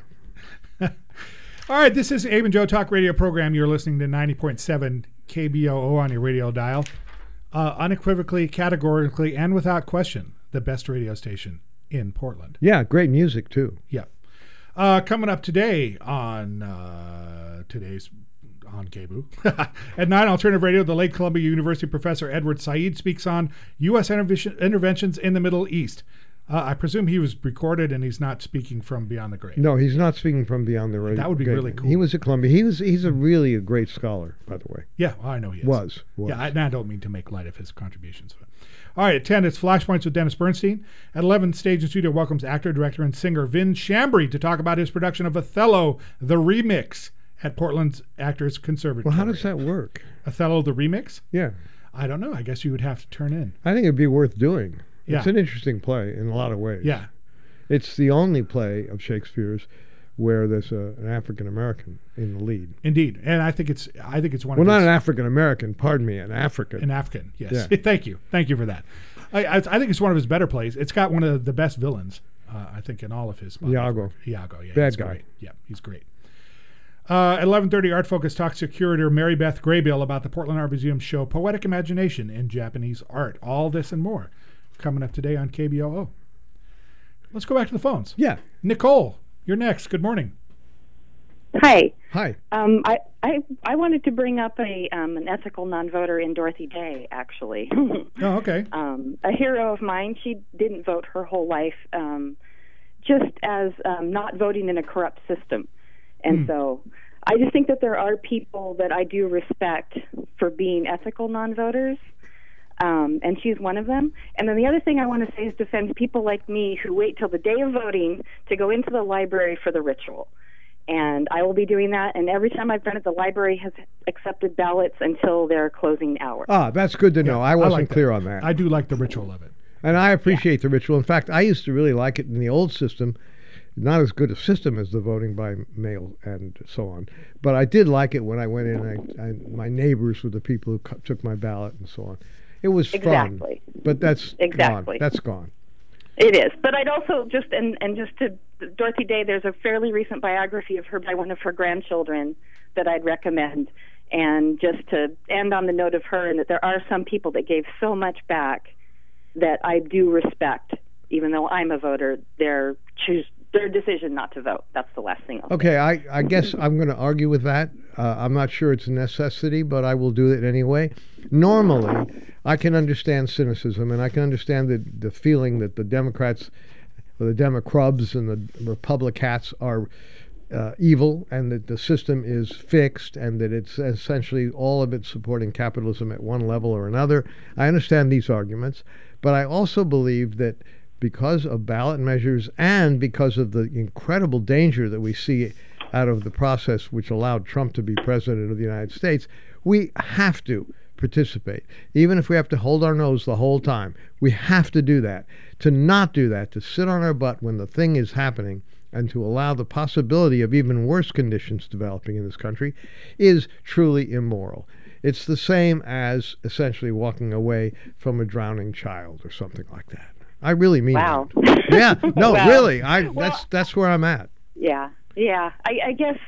All right, this is Abe and Joe Talk Radio program. You're listening to ninety point seven K B O O on your radio dial. Uh, unequivocally, categorically, and without question, the best radio station in Portland. Yeah, great music, too. Yeah. Uh, coming up today on uh, today's on K B O O. At nine, Alternative Radio, the late Columbia University professor Edward Said speaks on U S intervention, interventions in the Middle East. Uh, I presume he was recorded and he's not speaking from beyond the grave. No, he's not speaking from beyond the grave. That would be really cool. He was at Columbia. He was he's a really a great scholar, by the way. Yeah, well, I know he is. Was. was. Yeah, I, I don't mean to make light of his contributions. But. All right, at ten, it's Flashpoints with Dennis Bernstein. At eleven, Stage and Studio welcomes actor, director, and singer Vin Chambry to talk about his production of Othello, the Remix, at Portland's Actors Conservatory. Well, how does that work? Othello, the Remix? Yeah. I don't know. I guess you would have to turn in. I think it'd be worth doing. Yeah. It's an interesting play in a lot of ways. Yeah. It's the only play of Shakespeare's where there's a, an African American in the lead. Indeed, and I think it's I think it's one. Well, of not his, an African American. Pardon me, an African. An African. Yes. Yeah. Thank you. Thank you for that. I, I I think it's one of his better plays. It's got one of the best villains. Uh, I think in all of his. Iago. Iago. Yeah. Bad guy. Great. Yeah, he's great. Uh, at eleven thirty, Art Focus talks to curator Mary Beth Graybill about the Portland Art Museum show Poetic Imagination in Japanese Art. All this and more coming up today on K B O O. Let's go back to the phones. Yeah. Nicole, you're next. Good morning. Hi. Hi. Um, I, I I wanted to bring up a um, an ethical non-voter in Dorothy Day, actually. Oh, okay. Um, a hero of mine. She didn't vote her whole life, um, just as um, not voting in a corrupt system. And hmm. so I just think that there are people that I do respect for being ethical non-voters, um, and she's one of them. And then the other thing I want to say is defend people like me who wait till the day of voting to go into the library for the ritual. And I will be doing that, and every time I've done it, the library has accepted ballots until their closing hour. Ah, that's good to know. Yeah, I wasn't I like clear that. on that. I do like the ritual of it. And I appreciate the ritual. In fact, I used to really like it in the old system. Not as good a system as the voting by mail and so on. But I did like it when I went in. I, I, my neighbors were the people who cu- took my ballot and so on. It was Exactly. fun. But that's Exactly. gone. That's gone. It is, but I'd also just and and just to Dorothy Day. There's a fairly recent biography of her by one of her grandchildren that I'd recommend. And just to end on the note of her, and that there are some people that gave so much back that I do respect, even though I'm a voter. Their choose their decision not to vote. That's the last thing I'll Okay, say. I, I guess I'm going to argue with that. Uh, I'm not sure it's a necessity, but I will do it anyway. Normally, I can understand cynicism, and I can understand the, the feeling that the Democrats, or the Democrubs and the Republicats are uh, evil, and that the system is fixed, and that it's essentially all of it supporting capitalism at one level or another. I understand these arguments, but I also believe that because of ballot measures and because of the incredible danger that we see out of the process which allowed Trump to be president of the United States, we have to participate. Even if we have to hold our nose the whole time, we have to do that. To not do that, to sit on our butt when the thing is happening, and to allow the possibility of even worse conditions developing in this country, is truly immoral. It's the same as essentially walking away from a drowning child or something like that. I really mean Wow. that. Yeah, no, Wow. really. I Well, that's that's where I'm at. Yeah, yeah. I, I guess,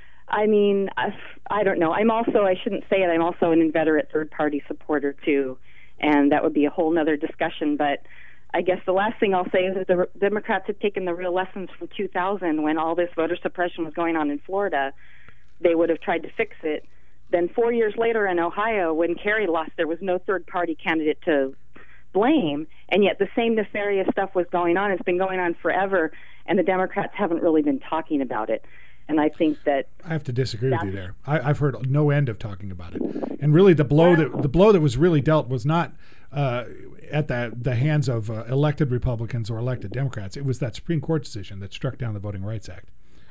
I mean, I, I don't know. I'm also, I shouldn't say it, I'm also an inveterate third-party supporter, too, and that would be a whole nother discussion. But I guess the last thing I'll say is that the Democrats have taken the real lessons from two thousand when all this voter suppression was going on in Florida. They would have tried to fix it. Then four years later in Ohio, when Kerry lost, there was no third-party candidate to blame, and yet the same nefarious stuff was going on. It's been going on forever, and the Democrats haven't really been talking about it. And I think that I have to disagree with you there. I, I've heard no end of talking about it, and really the blow that the blow that was really dealt was not uh, at the the hands of uh, elected Republicans or elected Democrats. It was that Supreme Court decision that struck down the Voting Rights Act.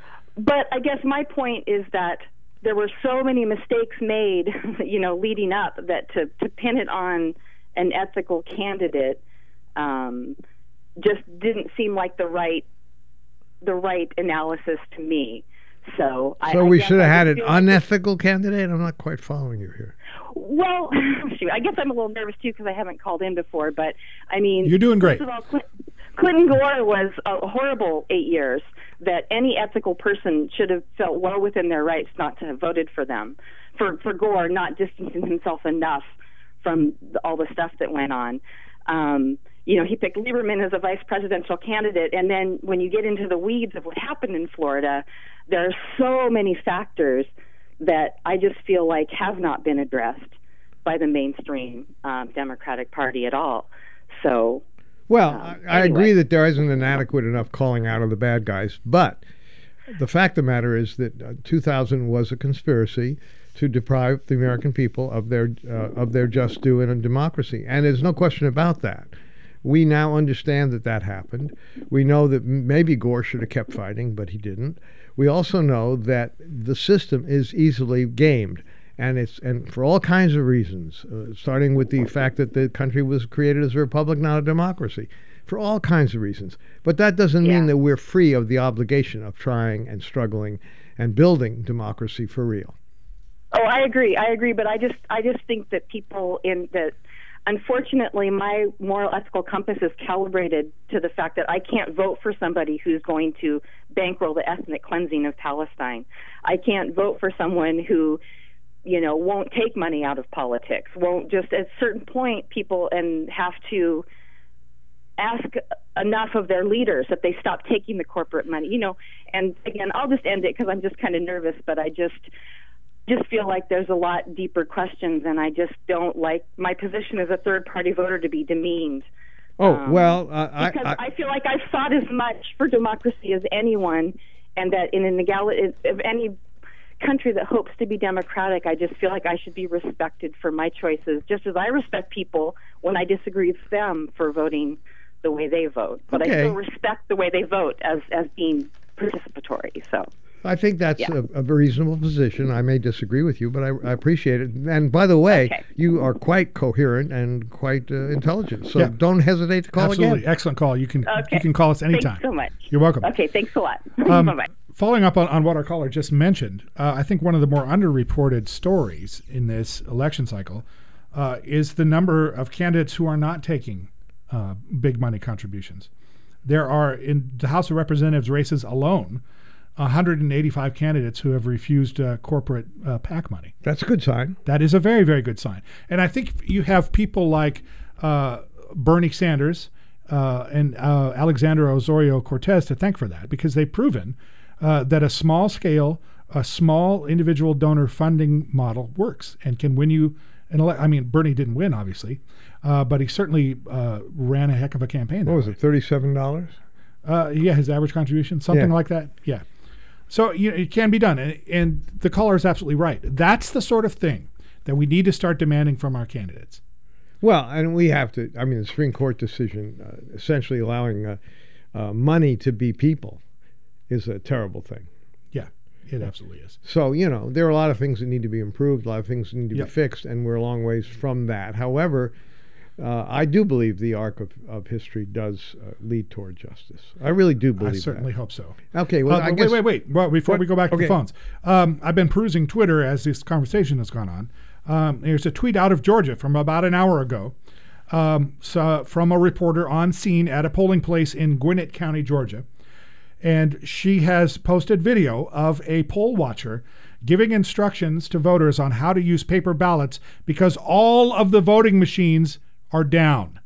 But I guess my point is that there were so many mistakes made, you know, leading up, that to, to pin it on an ethical candidate um, just didn't seem like the right the right analysis to me. So, I, So I we guess should have I had just an feel like unethical candidate? I'm not quite following you here. Well, shoot, I guess I'm a little nervous too because I haven't called in before. But I mean, You're doing great. First of all, Clint, Clinton Gore was a horrible eight years that any ethical person should have felt well within their rights not to have voted for them. For for Gore not distancing himself enough from the, all the stuff that went on. Um, you know, he picked Lieberman as a vice presidential candidate, and then when you get into the weeds of what happened in Florida, there are so many factors that I just feel like have not been addressed by the mainstream um, Democratic Party at all. So, Well, um, I, I anyway. agree that there isn't an adequate enough calling out of the bad guys, but the fact of the matter is that uh, two thousand was a conspiracy to deprive the American people of their uh, of their just due in a democracy, and there's no question about that. We now understand that that happened. We know that m- maybe Gore should have kept fighting, but he didn't. We also know that the system is easily gamed, and it's and for all kinds of reasons, uh, starting with the fact that the country was created as a republic, not a democracy, for all kinds of reasons. But that doesn't mean Yeah. that we're free of the obligation of trying and struggling and building democracy for real. Oh, I agree. I agree. But I just, I just think that people in that, unfortunately, my moral ethical compass is calibrated to the fact that I can't vote for somebody who's going to bankroll the ethnic cleansing of Palestine. I can't vote for someone who, you know, won't take money out of politics. Won't just at a certain point people and have to ask enough of their leaders that they stop taking the corporate money. You know, and again, I'll just end it because I'm just kind of nervous. But I just. just feel like there's a lot deeper questions, and I just don't like my position as a third-party voter to be demeaned. Oh, Um, well, uh, I, Because I, I, feel like I've fought as much for democracy as anyone, and that in an egali- if any country that hopes to be democratic, I just feel like I should be respected for my choices, just as I respect people when I disagree with them for voting the way they vote. But Okay. I still respect the way they vote as, as being participatory. So I think that's Yeah. a, a reasonable position. I may disagree with you, but I, I appreciate it. And by the way, Okay. you are quite coherent and quite uh, intelligent. So Yeah. don't hesitate to call Absolutely. again. Excellent call. You can Okay. you can call us anytime. Thanks so much. You're welcome. Okay, thanks a lot. Um, Bye-bye. Following up on, on what our caller just mentioned, uh, I think one of the more underreported stories in this election cycle uh, is the number of candidates who are not taking uh, big money contributions. There are, in the House of Representatives races alone, one hundred eighty-five candidates who have refused uh, corporate uh, PAC money. That's a good sign. That is a very, very good sign. And I think you have people like uh, Bernie Sanders uh, and uh, Alexandra Osorio-Cortez to thank for that, because they've proven uh, that a small scale, a small individual donor funding model works and can win you an election. I mean, Bernie didn't win, obviously, uh, but he certainly uh, ran a heck of a campaign. What was it, thirty-seven dollars? Uh, yeah, his average contribution, something Yeah. like that. Yeah. So you know, it can be done. And, and the caller is absolutely right. That's the sort of thing that we need to start demanding from our candidates. Well, and we have to, I mean, the Supreme Court decision uh, essentially allowing uh, uh, money to be people is a terrible thing. Yeah, it absolutely is. So, you know, there are a lot of things that need to be improved, a lot of things that need to Yep. be fixed, and we're a long ways from that. However, uh, I do believe the arc of, of history does uh, lead toward justice. I really do I believe certainly that. hope so. Okay, well, Uh, I but guess... wait, wait, wait. Well, before What? we go back to Okay. the phones, um, I've been perusing Twitter as this conversation has gone on. Um, there's a tweet out of Georgia from about an hour ago um, so, from a reporter on scene at a polling place in Gwinnett County, Georgia. And she has posted video of a poll watcher giving instructions to voters on how to use paper ballots because all of the voting machines are down.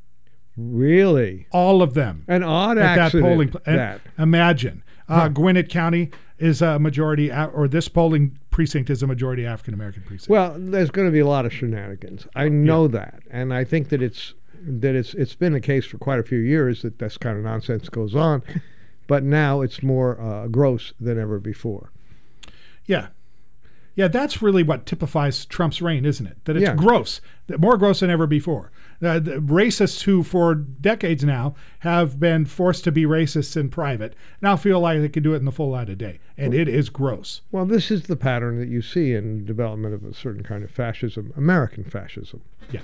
Really? All of them. An odd at that accident, polling pl- and that. Imagine. Uh, Huh. Gwinnett County is a majority, a- or this polling precinct is a majority African American precinct. Well, there's going to be a lot of shenanigans. I know that, and I think that it's that it's it's been the case for quite a few years that this kind of nonsense goes on, but now it's more uh, gross than ever before. Yeah. Yeah, that's really what typifies Trump's reign, isn't it? That it's Yeah. gross, that more gross than ever before. Uh, the racists who, for decades now, have been forced to be racists in private, now feel like they can do it in the full light of day, and it is gross. Well, this is the pattern that you see in development of a certain kind of fascism, American fascism. Yeah.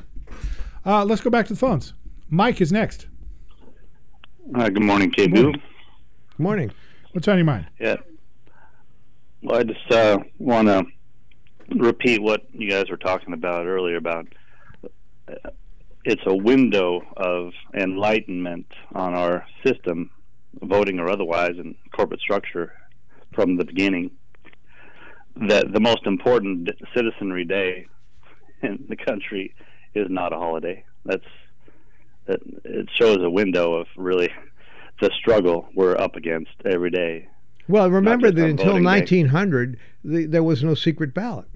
Uh, let's go back to the phones. Mike is next. Uh, good morning, K B. Morning. Morning. What's on your mind? Yeah. Well, I just uh, want to repeat what you guys were talking about earlier about uh, it's a window of enlightenment on our system, voting or otherwise, and corporate structure from the beginning, that the most important citizenry day in the country is not a holiday. That's that it shows a window of really the struggle we're up against every day. Well, remember just that on until voting day. nineteen hundred, the, there was no secret ballot.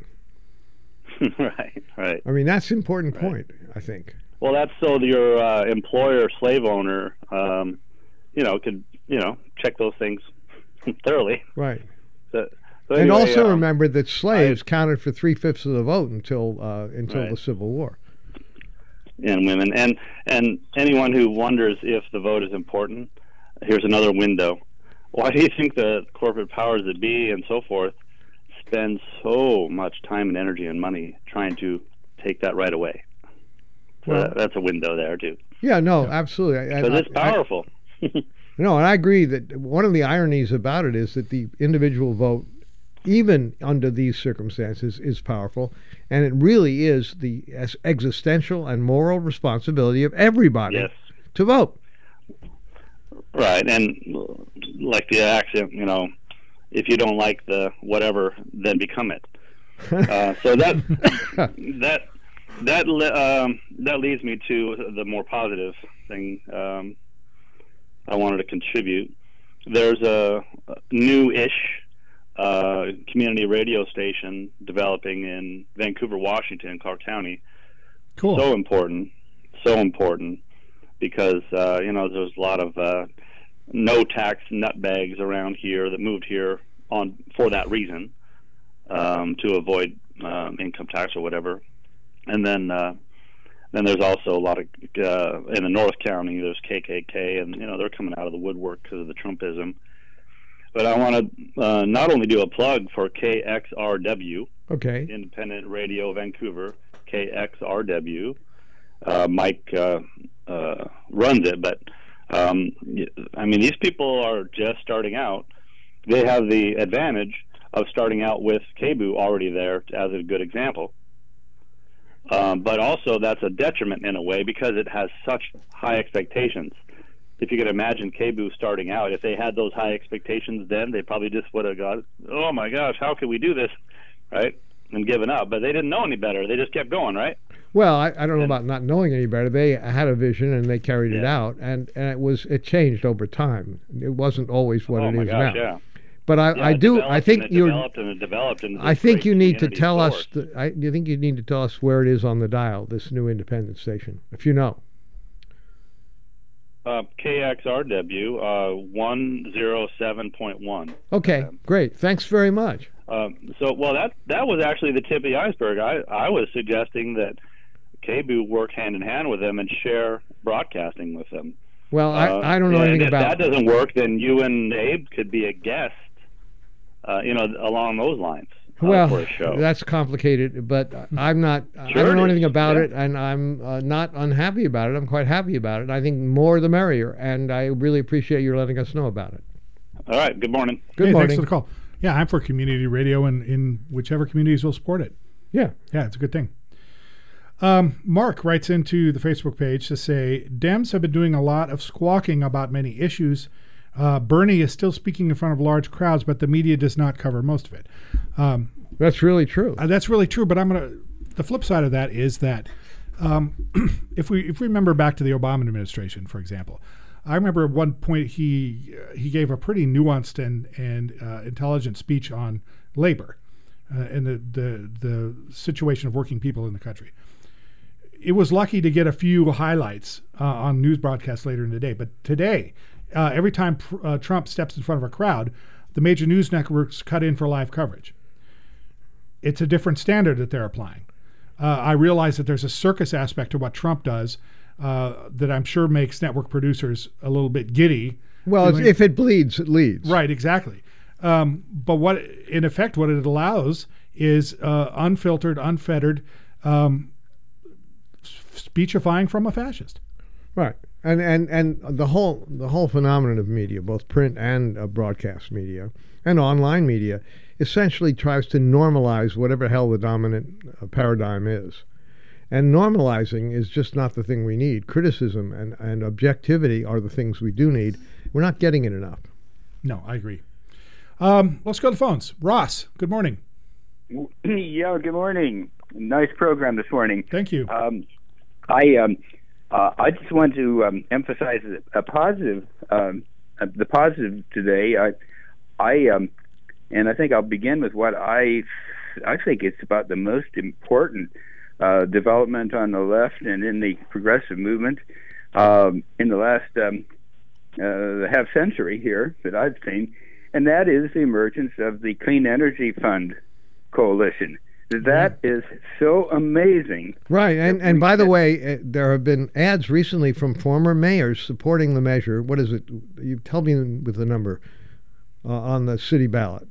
Right, right. I mean, that's an important point, I think. Well, that's so your uh, employer, slave owner, um, you know, could you know check those things thoroughly. Right. So, so And anyway, also um, remember that slaves counted for three-fifths of the vote until uh, until Right. the Civil War. and women, and and anyone who wonders if the vote is important, here's another window. Why do you think the corporate powers that be and so forth spend so much time and energy and money trying to take that right away? So Well- that, that's a window there too. Yeah, no, absolutely. I- Because I- it's powerful. I, no, and I agree that one of the ironies about it is that the individual vote, even under these circumstances, is powerful, and it really is the es- existential and moral responsibility of everybody Yes. to vote. Right, and like the accent, you know, if you don't like the whatever, then become it. Uh, so that that that le- um, that leads me to the more positive thing um, I wanted to contribute. There's a new-ish uh, community radio station developing in Vancouver, Washington, Clark County. Cool. So important, so important, because uh, you know there's a lot of uh, no tax nutbags around here that moved here on for that reason. um, to avoid um, income tax or whatever. And then uh, then there's also a lot of uh, in the North County. There's K K K, and you know they're coming out of the woodwork because of the Trumpism. But I want to uh, not only do a plug for K X R W, okay, Independent Radio Vancouver, K X R W. Uh, Mike uh, uh, runs it, but um, I mean, these people are just starting out. They have the advantage of starting out with K B O already there as a good example. Um, but also that's a detriment in a way because it has such high expectations. If you could imagine K B O starting out, if they had those high expectations then, they probably just would have got, oh my gosh, how can we do this, right, and given up. But they didn't know any better. They just kept going, right? Well, I, I don't know about not knowing any better. They had a vision and they carried yeah. it out, and, and it was it changed over time. It wasn't always what oh it my is gosh, now. Yeah. But I, yeah, I do. I think and it you're. Developed and it developed and I think you need to tell force. us. The, I you think you need to tell us where it is on the dial. This new independent station, if you know. Uh, K X R W uh, one oh seven point one. Okay, um, great. Thanks very much. Um, so, well, that that was actually the tip of the iceberg. I I was suggesting that K B O work hand in hand with them and share broadcasting with them. Well, I, uh, I don't know anything if about that. Doesn't work, then you and Abe could be a guest, uh, you know, along those lines. Uh, well, for a show. That's complicated, but I'm not. Sure I don't know anything about yeah. it, and I'm uh, not unhappy about it. I'm quite happy about it. I think more the merrier, and I really appreciate your letting us know about it. All right. Good morning. Good hey, morning. Thanks for the call. Yeah, I'm for community radio, and in whichever communities will support it. Yeah. Yeah, it's a good thing. Um, Mark writes into the Facebook page to say, Dems have been doing a lot of squawking about many issues. Uh, Bernie is still speaking in front of large crowds, but the media does not cover most of it. Um, that's really true. Uh, that's really true, but I'm going to, the flip side of that is that um, if we if we remember back to the Obama administration, for example, I remember at one point he uh, he gave a pretty nuanced and, and uh, intelligent speech on labor uh, and the, the, the situation of working people in the country. It was lucky to get a few highlights uh, on news broadcasts later in the day. But today, uh, every time pr- uh, Trump steps in front of a crowd, the major news networks cut in for live coverage. It's a different standard that they're applying. Uh, I realize that there's a circus aspect to what Trump does uh, that I'm sure makes network producers a little bit giddy. Well, doing, if it bleeds, it leads. Right, exactly. Um, but what, in effect, what it allows is uh, unfiltered, unfettered um, speechifying from a fascist. Right, and and and the whole the whole phenomenon of media, both print and uh, broadcast media and online media, essentially tries to normalize whatever hell the dominant uh, paradigm is. And normalizing is just not the thing we need. Criticism and, and objectivity are the things we do need. We're not getting it enough. No, I agree. Um, let's go to the phones. Ross, good morning. Yeah, good morning. Nice program this morning. Thank you. Um, I um, uh, I just want to um, emphasize a positive, um, uh, the positive today. I, I um, and I think I'll begin with what I, I think it's about the most important uh, development on the left and in the progressive movement um, in the last um, uh, half century here that I've seen, and that is the emergence of the Clean Energy Fund coalition. That is so amazing. Right, and and by the way, uh, there have been ads recently from former mayors supporting the measure. What is it? You tell me with the number uh, on the city ballot.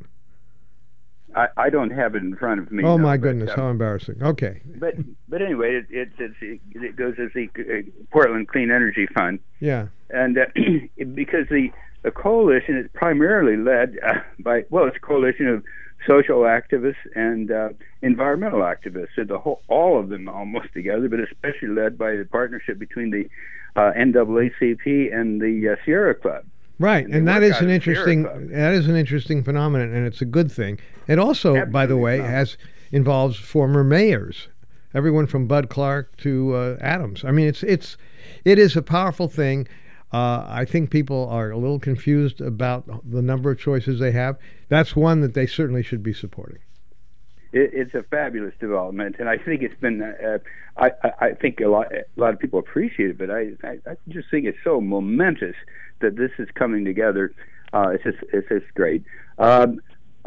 I, I don't have it in front of me. Oh no, my but, goodness, um, how embarrassing. Okay. But but anyway, it it, it's, it goes as the uh, Portland Clean Energy Fund. Yeah. And uh, because the the coalition is primarily led uh, by well, it's a coalition of social activists and uh, environmental activists, so the whole, all of them almost together, but especially led by the partnership between the uh, N double A C P and the uh, Sierra Club. Right, and, and that is an interesting Club. that is an interesting phenomenon, and it's a good thing. It also, Absolutely by the way, not. has involves former mayors, everyone from Bud Clark to uh, Adams. I mean, it's it's it is a powerful thing. Uh, I think people are a little confused about the number of choices they have. That's one that they certainly should be supporting. It, it's a fabulous development, and I think it's been. Uh, I, I think a lot, a lot of people appreciate it, but I, I, I just think it's so momentous that this is coming together. Uh, it's just, it's just great. Um,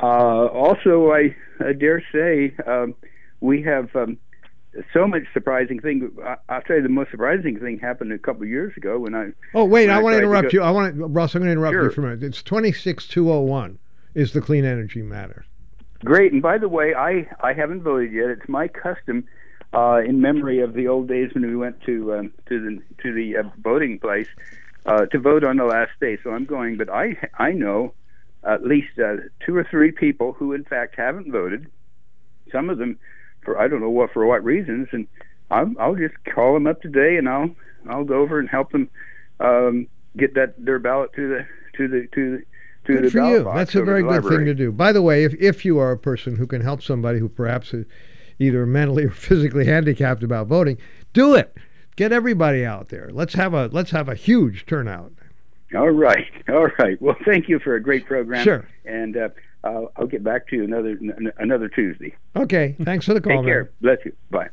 Uh, also, I, I dare say um, we have um, so much surprising thing. I, I'll tell you, the most surprising thing happened a couple of years ago when I. Oh wait, I, I want to interrupt to you. I want to, Russ. I'm going to interrupt Sure. you for a minute. It's twenty-six two oh one is the Clean Energy Matter. Great, and by the way, I, I haven't voted yet. It's my custom, uh, in memory of the old days when we went to um, to the to the uh, voting place, uh, to vote on the last day. So I'm going, but I I know at least uh, two or three people who, in fact, haven't voted. Some of them, for I don't know what for what reasons, and I'll, I'll just call them up today, and I'll I'll go over and help them um, get that their ballot to the to the to the. To Good the for ballot you. box That's a over very the good library. thing to do. By the way, if, if you are a person who can help somebody who perhaps is either mentally or physically handicapped about voting, do it. Get everybody out there. Let's have a let's have a huge turnout. All right, all right. Well, thank you for a great program. Sure. And uh, I'll, I'll get back to you another n- another Tuesday. Okay. Thanks for the call, Take care. man. Bless you. Bye.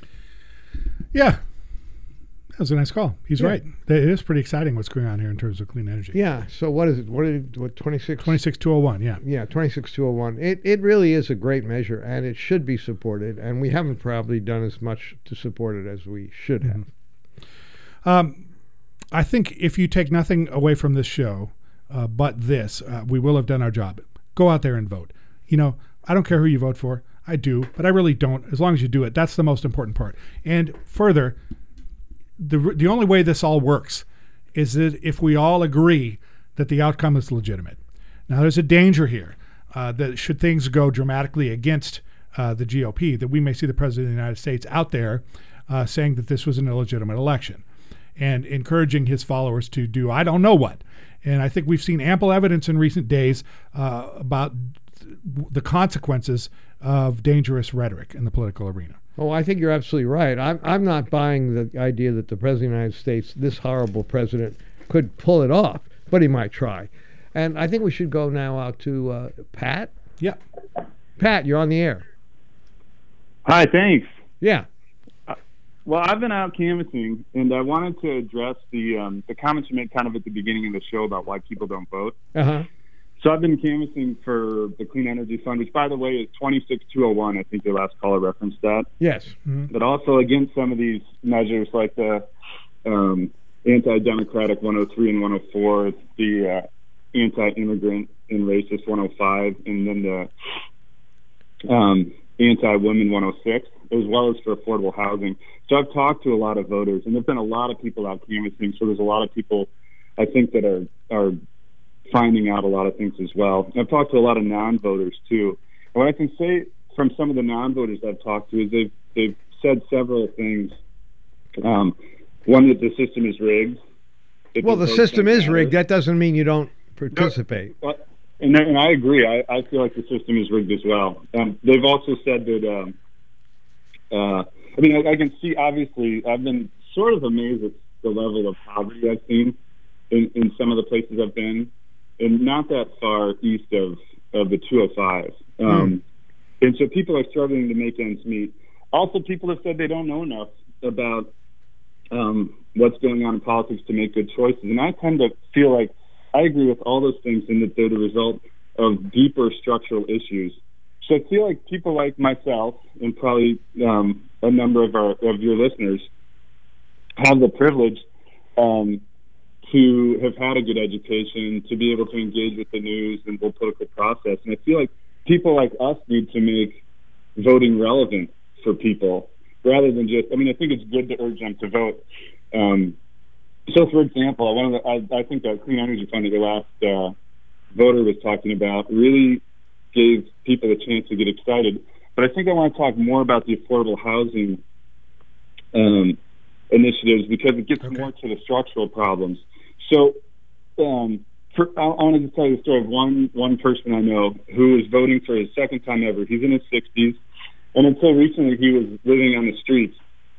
Yeah. That was a nice call. He's Yeah. right. It is pretty exciting what's going on here in terms of clean energy. Yeah. So what is it? What is it? What twenty-six? twenty-six two oh one, yeah. Yeah, twenty-six two oh one. It it really is a great measure, and it should be supported. And we haven't probably done as much to support it as we should have. Um, I think if you take nothing away from this show uh, but this, uh, we will have done our job. Go out there and vote. You know, I don't care who you vote for. I do, but I really don't. As long as you do it, that's the most important part. And further, the the only way this all works is that if we all agree that the outcome is legitimate. Now, there's a danger here uh, that should things go dramatically against uh, the G O P, that we may see the President of the United States out there uh, saying that this was an illegitimate election and encouraging his followers to do I don't know what. And I think we've seen ample evidence in recent days uh, about the consequences of dangerous rhetoric in the political arena. Oh, I think you're absolutely right. I'm I'm not buying the idea that the President of the United States, this horrible president, could pull it off, but he might try. And I think we should go now out to uh, Pat. Yeah. Pat, you're on the air. Hi, thanks. Yeah. Uh, well, I've been out canvassing, and I wanted to address the um, the comments you made kind of at the beginning of the show about why people don't vote. Uh-huh. So I've been canvassing for the Clean Energy Fund, which, by the way, is twenty-six two oh one. I think your last caller referenced that. Yes. Mm-hmm. But also against some of these measures like the um, anti-democratic one oh three and one oh four, the uh, anti-immigrant and racist one oh five, and then the um, anti-women one oh six, as well as for affordable housing. So I've talked to a lot of voters, and there have been a lot of people out canvassing, so there's a lot of people, I think, that are are finding out a lot of things as well. I've talked to a lot of non-voters too. And what I can say from some of the non-voters I've talked to is they've they've said several things. Um, one, that the system is rigged. That Well, the votes system don't is matter. rigged. That doesn't mean you don't participate. Uh, And, and I agree. I, I feel like the system is rigged as well. Um, they've also said that. Um, uh, I mean, I, I can see. Obviously, I've been sort of amazed at the level of poverty I've seen in, in some of the places I've been, and not that far east of, of the two oh five. Um, mm. And so people are struggling to make ends meet. Also, people have said they don't know enough about um, what's going on in politics to make good choices. And I tend to feel like I agree with all those things, and that they're the result of deeper structural issues. So I feel like people like myself, and probably um, a number of our of your listeners, have the privilege um, to have had a good education, to be able to engage with the news and the political process. And I feel like people like us need to make voting relevant for people, rather than just, I mean, I think it's good to urge them to vote. Um, so, for example, one of the, I, I think the Clean Energy Fund that the last uh, voter was talking about really gave people a chance to get excited. But I think I want to talk more about the affordable housing um, initiatives, because it gets okay. more to the structural problems. So um, for, I, I want to tell you the story of one, one person I know who is voting for his second time ever. He's in his sixties, and until recently he was living on the streets.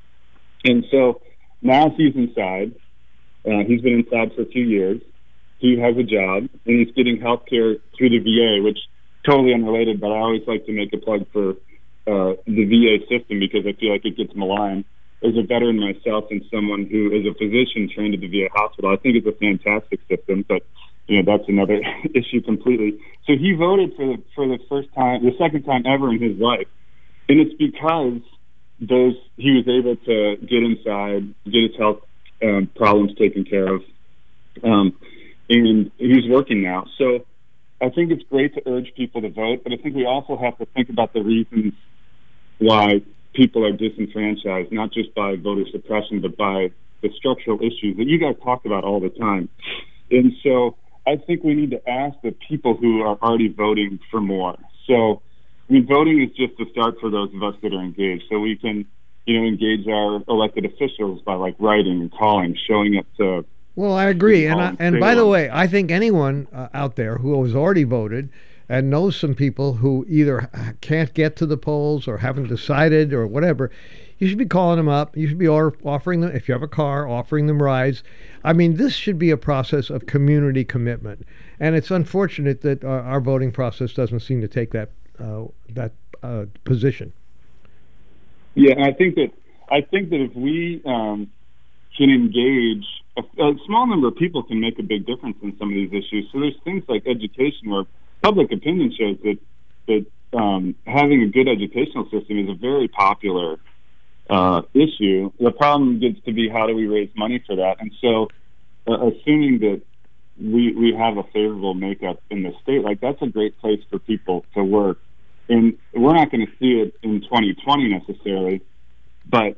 And so now he's inside. Uh, he's been inside for a few years. He has a job, and he's getting health care through the V A, which totally unrelated, but I always like to make a plug for uh, the V A system, because I feel like it gets maligned. As a veteran myself and someone who is a physician trained at the V A hospital, I think it's a fantastic system, but you know, that's another issue completely. So he voted for the for the first time, the second time ever in his life, and it's because those he was able to get inside, get his health um, problems taken care of, um, and he's working now. So I think it's great to urge people to vote, but I think we also have to think about the reasons why people are disenfranchised, not just by voter suppression, but by the structural issues that you guys talk about all the time. And so I think we need to ask the people who are already voting for more. So, I mean, voting is just a start for those of us that are engaged. So we can, you know, engage our elected officials by, like, writing and calling, showing up to... Well, I agree. And I, and by the way, I think anyone uh, out there who has already voted and knows some people who either can't get to the polls or haven't decided or whatever, you should be calling them up. You should be offering them, if you have a car, offering them rides. I mean, this should be a process of community commitment. And it's unfortunate that our, our voting process doesn't seem to take that uh, that uh, position. Yeah, I think that I think that if we um, can engage, a, a small number of people can make a big difference in some of these issues. So there's things like education, where public opinion shows that that um, having a good educational system is a very popular uh, issue. The problem gets to be, how do we raise money for that? And so, uh, assuming that we we have a favorable makeup in the state, like, that's a great place for people to work. And we're not going to see it in twenty twenty necessarily, but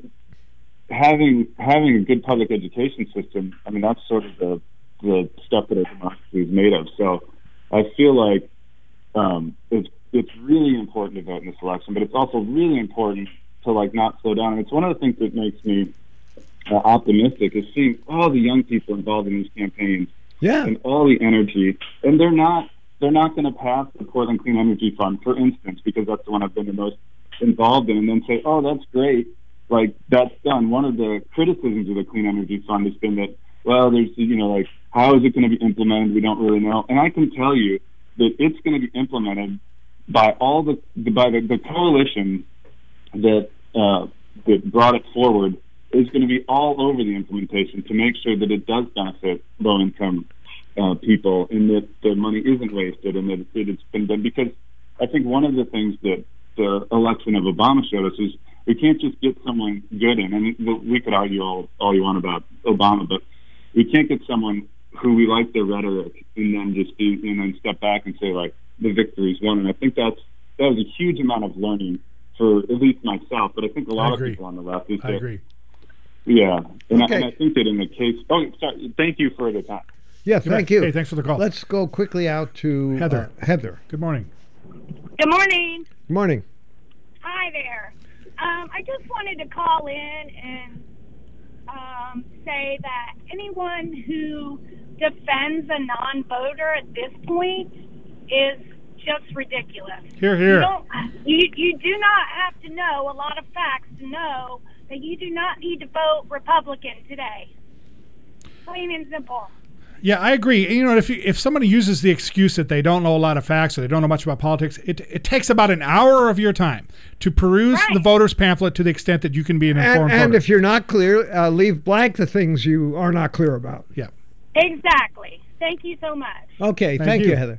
having having a good public education system, I mean, that's sort of the the stuff that our democracy is made of. So I feel like um, it's it's really important to vote in this election, but it's also really important to, like, not slow down. And it's one of the things that makes me uh, optimistic is seeing all the young people involved in these campaigns, yeah, and all the energy. And they're not they're not going to pass the Portland Clean Energy Fund, for instance, because that's the one I've been the most involved in, and then say, oh, that's great, like, that's done. One of the criticisms of the Clean Energy Fund has been that, well, there's, you know, like, how is it going to be implemented? We don't really know. And I can tell you that it's going to be implemented by all the by the, the coalition that uh, that brought it forward is going to be all over the implementation to make sure that it does benefit low-income uh, people, and that the money isn't wasted, and that it, it's been done. Because I think one of the things that the election of Obama showed us is we can't just get someone good in, and we could argue all, all you want about Obama, but we can't get someone who we like their rhetoric and then just be, and then step back and say, like, the victory's won. And I think that's that was a huge amount of learning for at least myself, but I think a lot of people on the left. Is I that, agree. Yeah, and, Okay. I, and I think that in the case, oh, sorry, thank you for the time. Yeah, thank you. Hey, thanks for the call. Let's go quickly out to Heather. Uh, Heather. Good morning. Good morning. Good morning. Hi there. Um, I just wanted to call in and um, say that anyone who defends a non-voter at this point is just ridiculous. Hear, hear. You, don't, you, you do not have to know a lot of facts to know that you do not need to vote Republican today. Plain and simple. Yeah, I agree. You know, if you, if somebody uses the excuse that they don't know a lot of facts or they don't know much about politics, it it takes about an hour of your time to peruse Right. the voter's pamphlet to the extent that you can be an And, informed and voter. if you're not clear, uh, leave blank the things you are not clear about. Yeah. Exactly. Thank you so much. Okay, thank, Thank you. you. Heather.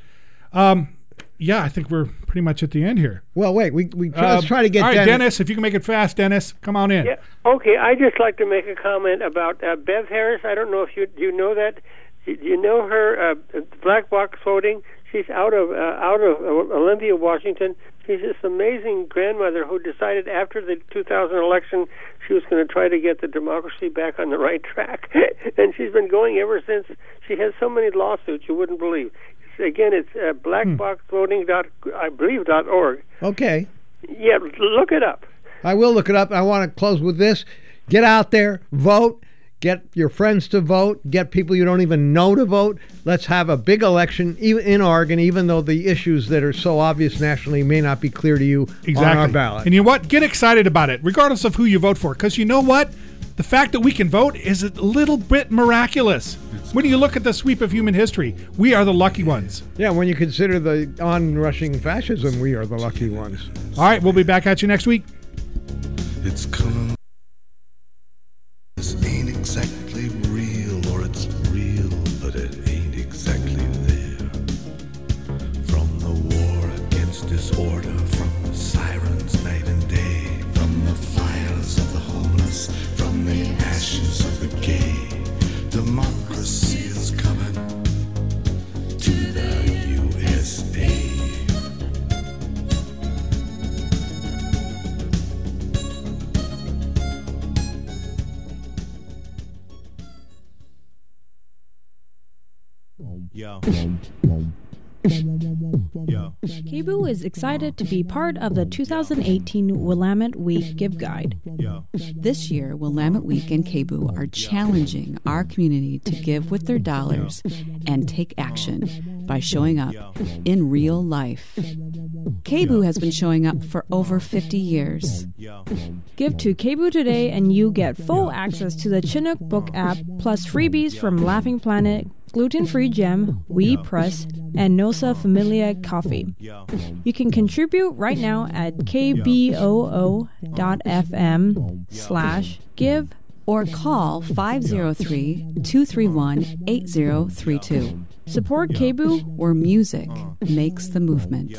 Um, yeah, I think we're pretty much at the end here. Well, wait, we, we Uh, let's try to get all right, Dennis. Dennis, if you can make it fast, Dennis, come on in. Yeah. Okay. I just like to make a comment about uh, Bev Harris. I don't know if you do you know that. Do you know her uh, black box voting? She's out of uh, out of uh, Olympia, Washington. She's this amazing grandmother who decided after the two thousand election she was going to try to get the democracy back on the right track, and she's been going ever since. She has so many lawsuits you wouldn't believe. Again, it's uh, black box voting dot I believe dot org. Okay. Yeah, look it up. I will look it up. I want to close with this. Get out there, vote. Get your friends to vote. Get people you don't even know to vote. Let's have a big election even in Oregon, even though the issues that are so obvious nationally may not be clear to you Exactly. on our ballot. And you know what? Get excited about it, regardless of who you vote for. Because you know what? The fact that we can vote is a little bit miraculous. When you look at the sweep of human history, we are the lucky ones. Yeah, when you consider the onrushing fascism, we are the lucky ones. All right, we'll be back at you next week. It's coming. This ain't exactly real, or it's real, but it ain't exactly Yo. K B U is excited to be part of the two thousand eighteen Willamette Week Give Guide. This year, Willamette Week and K B U are challenging our community to give with their dollars and take action by showing up in real life. K B U has been showing up for over fifty years. Give to K B U today and you get full access to the Chinook Book app, plus freebies from Laughing Planet, Gluten-Free Gem, We Press, and Nosa Familia Coffee. You can contribute right now at kboo.fm slash give or call five oh three, two three one, eight oh three two. Support K B U, where music makes the movement.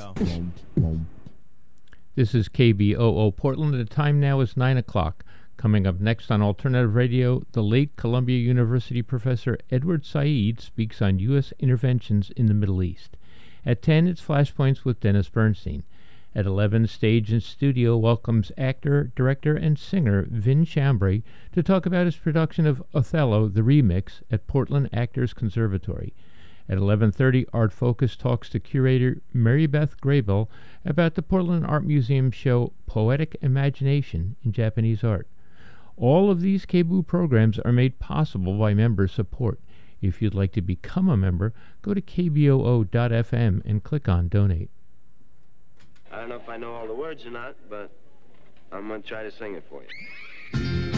This is K B O O Portland. The time now is nine o'clock. Coming up next on Alternative Radio, the late Columbia University professor Edward Said speaks on U S interventions in the Middle East. At ten, it's Flashpoints with Dennis Bernstein. At eleven, Stage and Studio welcomes actor, director, and singer Vin Chambray to talk about his production of Othello, the Remix, at Portland Actors Conservatory. At eleven thirty, Art Focus talks to curator Mary Beth Grable about the Portland Art Museum show Poetic Imagination in Japanese Art. All of these K B U programs are made possible by member support. If you'd like to become a member, go to k b o o dot f m and click on Donate. I don't know if I know all the words or not, but I'm going to try to sing it for you.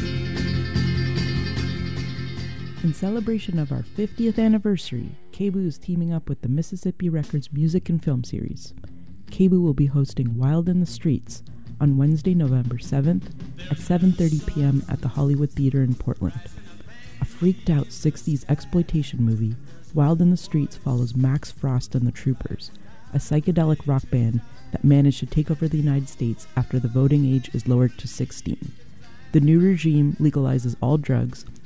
In celebration of our fiftieth anniversary, K B U is teaming up with the Mississippi Records Music and Film Series. K B U will be hosting Wild in the Streets on Wednesday, November seventh at seven thirty p.m. at the Hollywood Theater in Portland. A freaked-out sixties exploitation movie, Wild in the Streets follows Max Frost and the Troopers, a psychedelic rock band that managed to take over the United States after the voting age is lowered to sixteen. The new regime legalizes all drugs,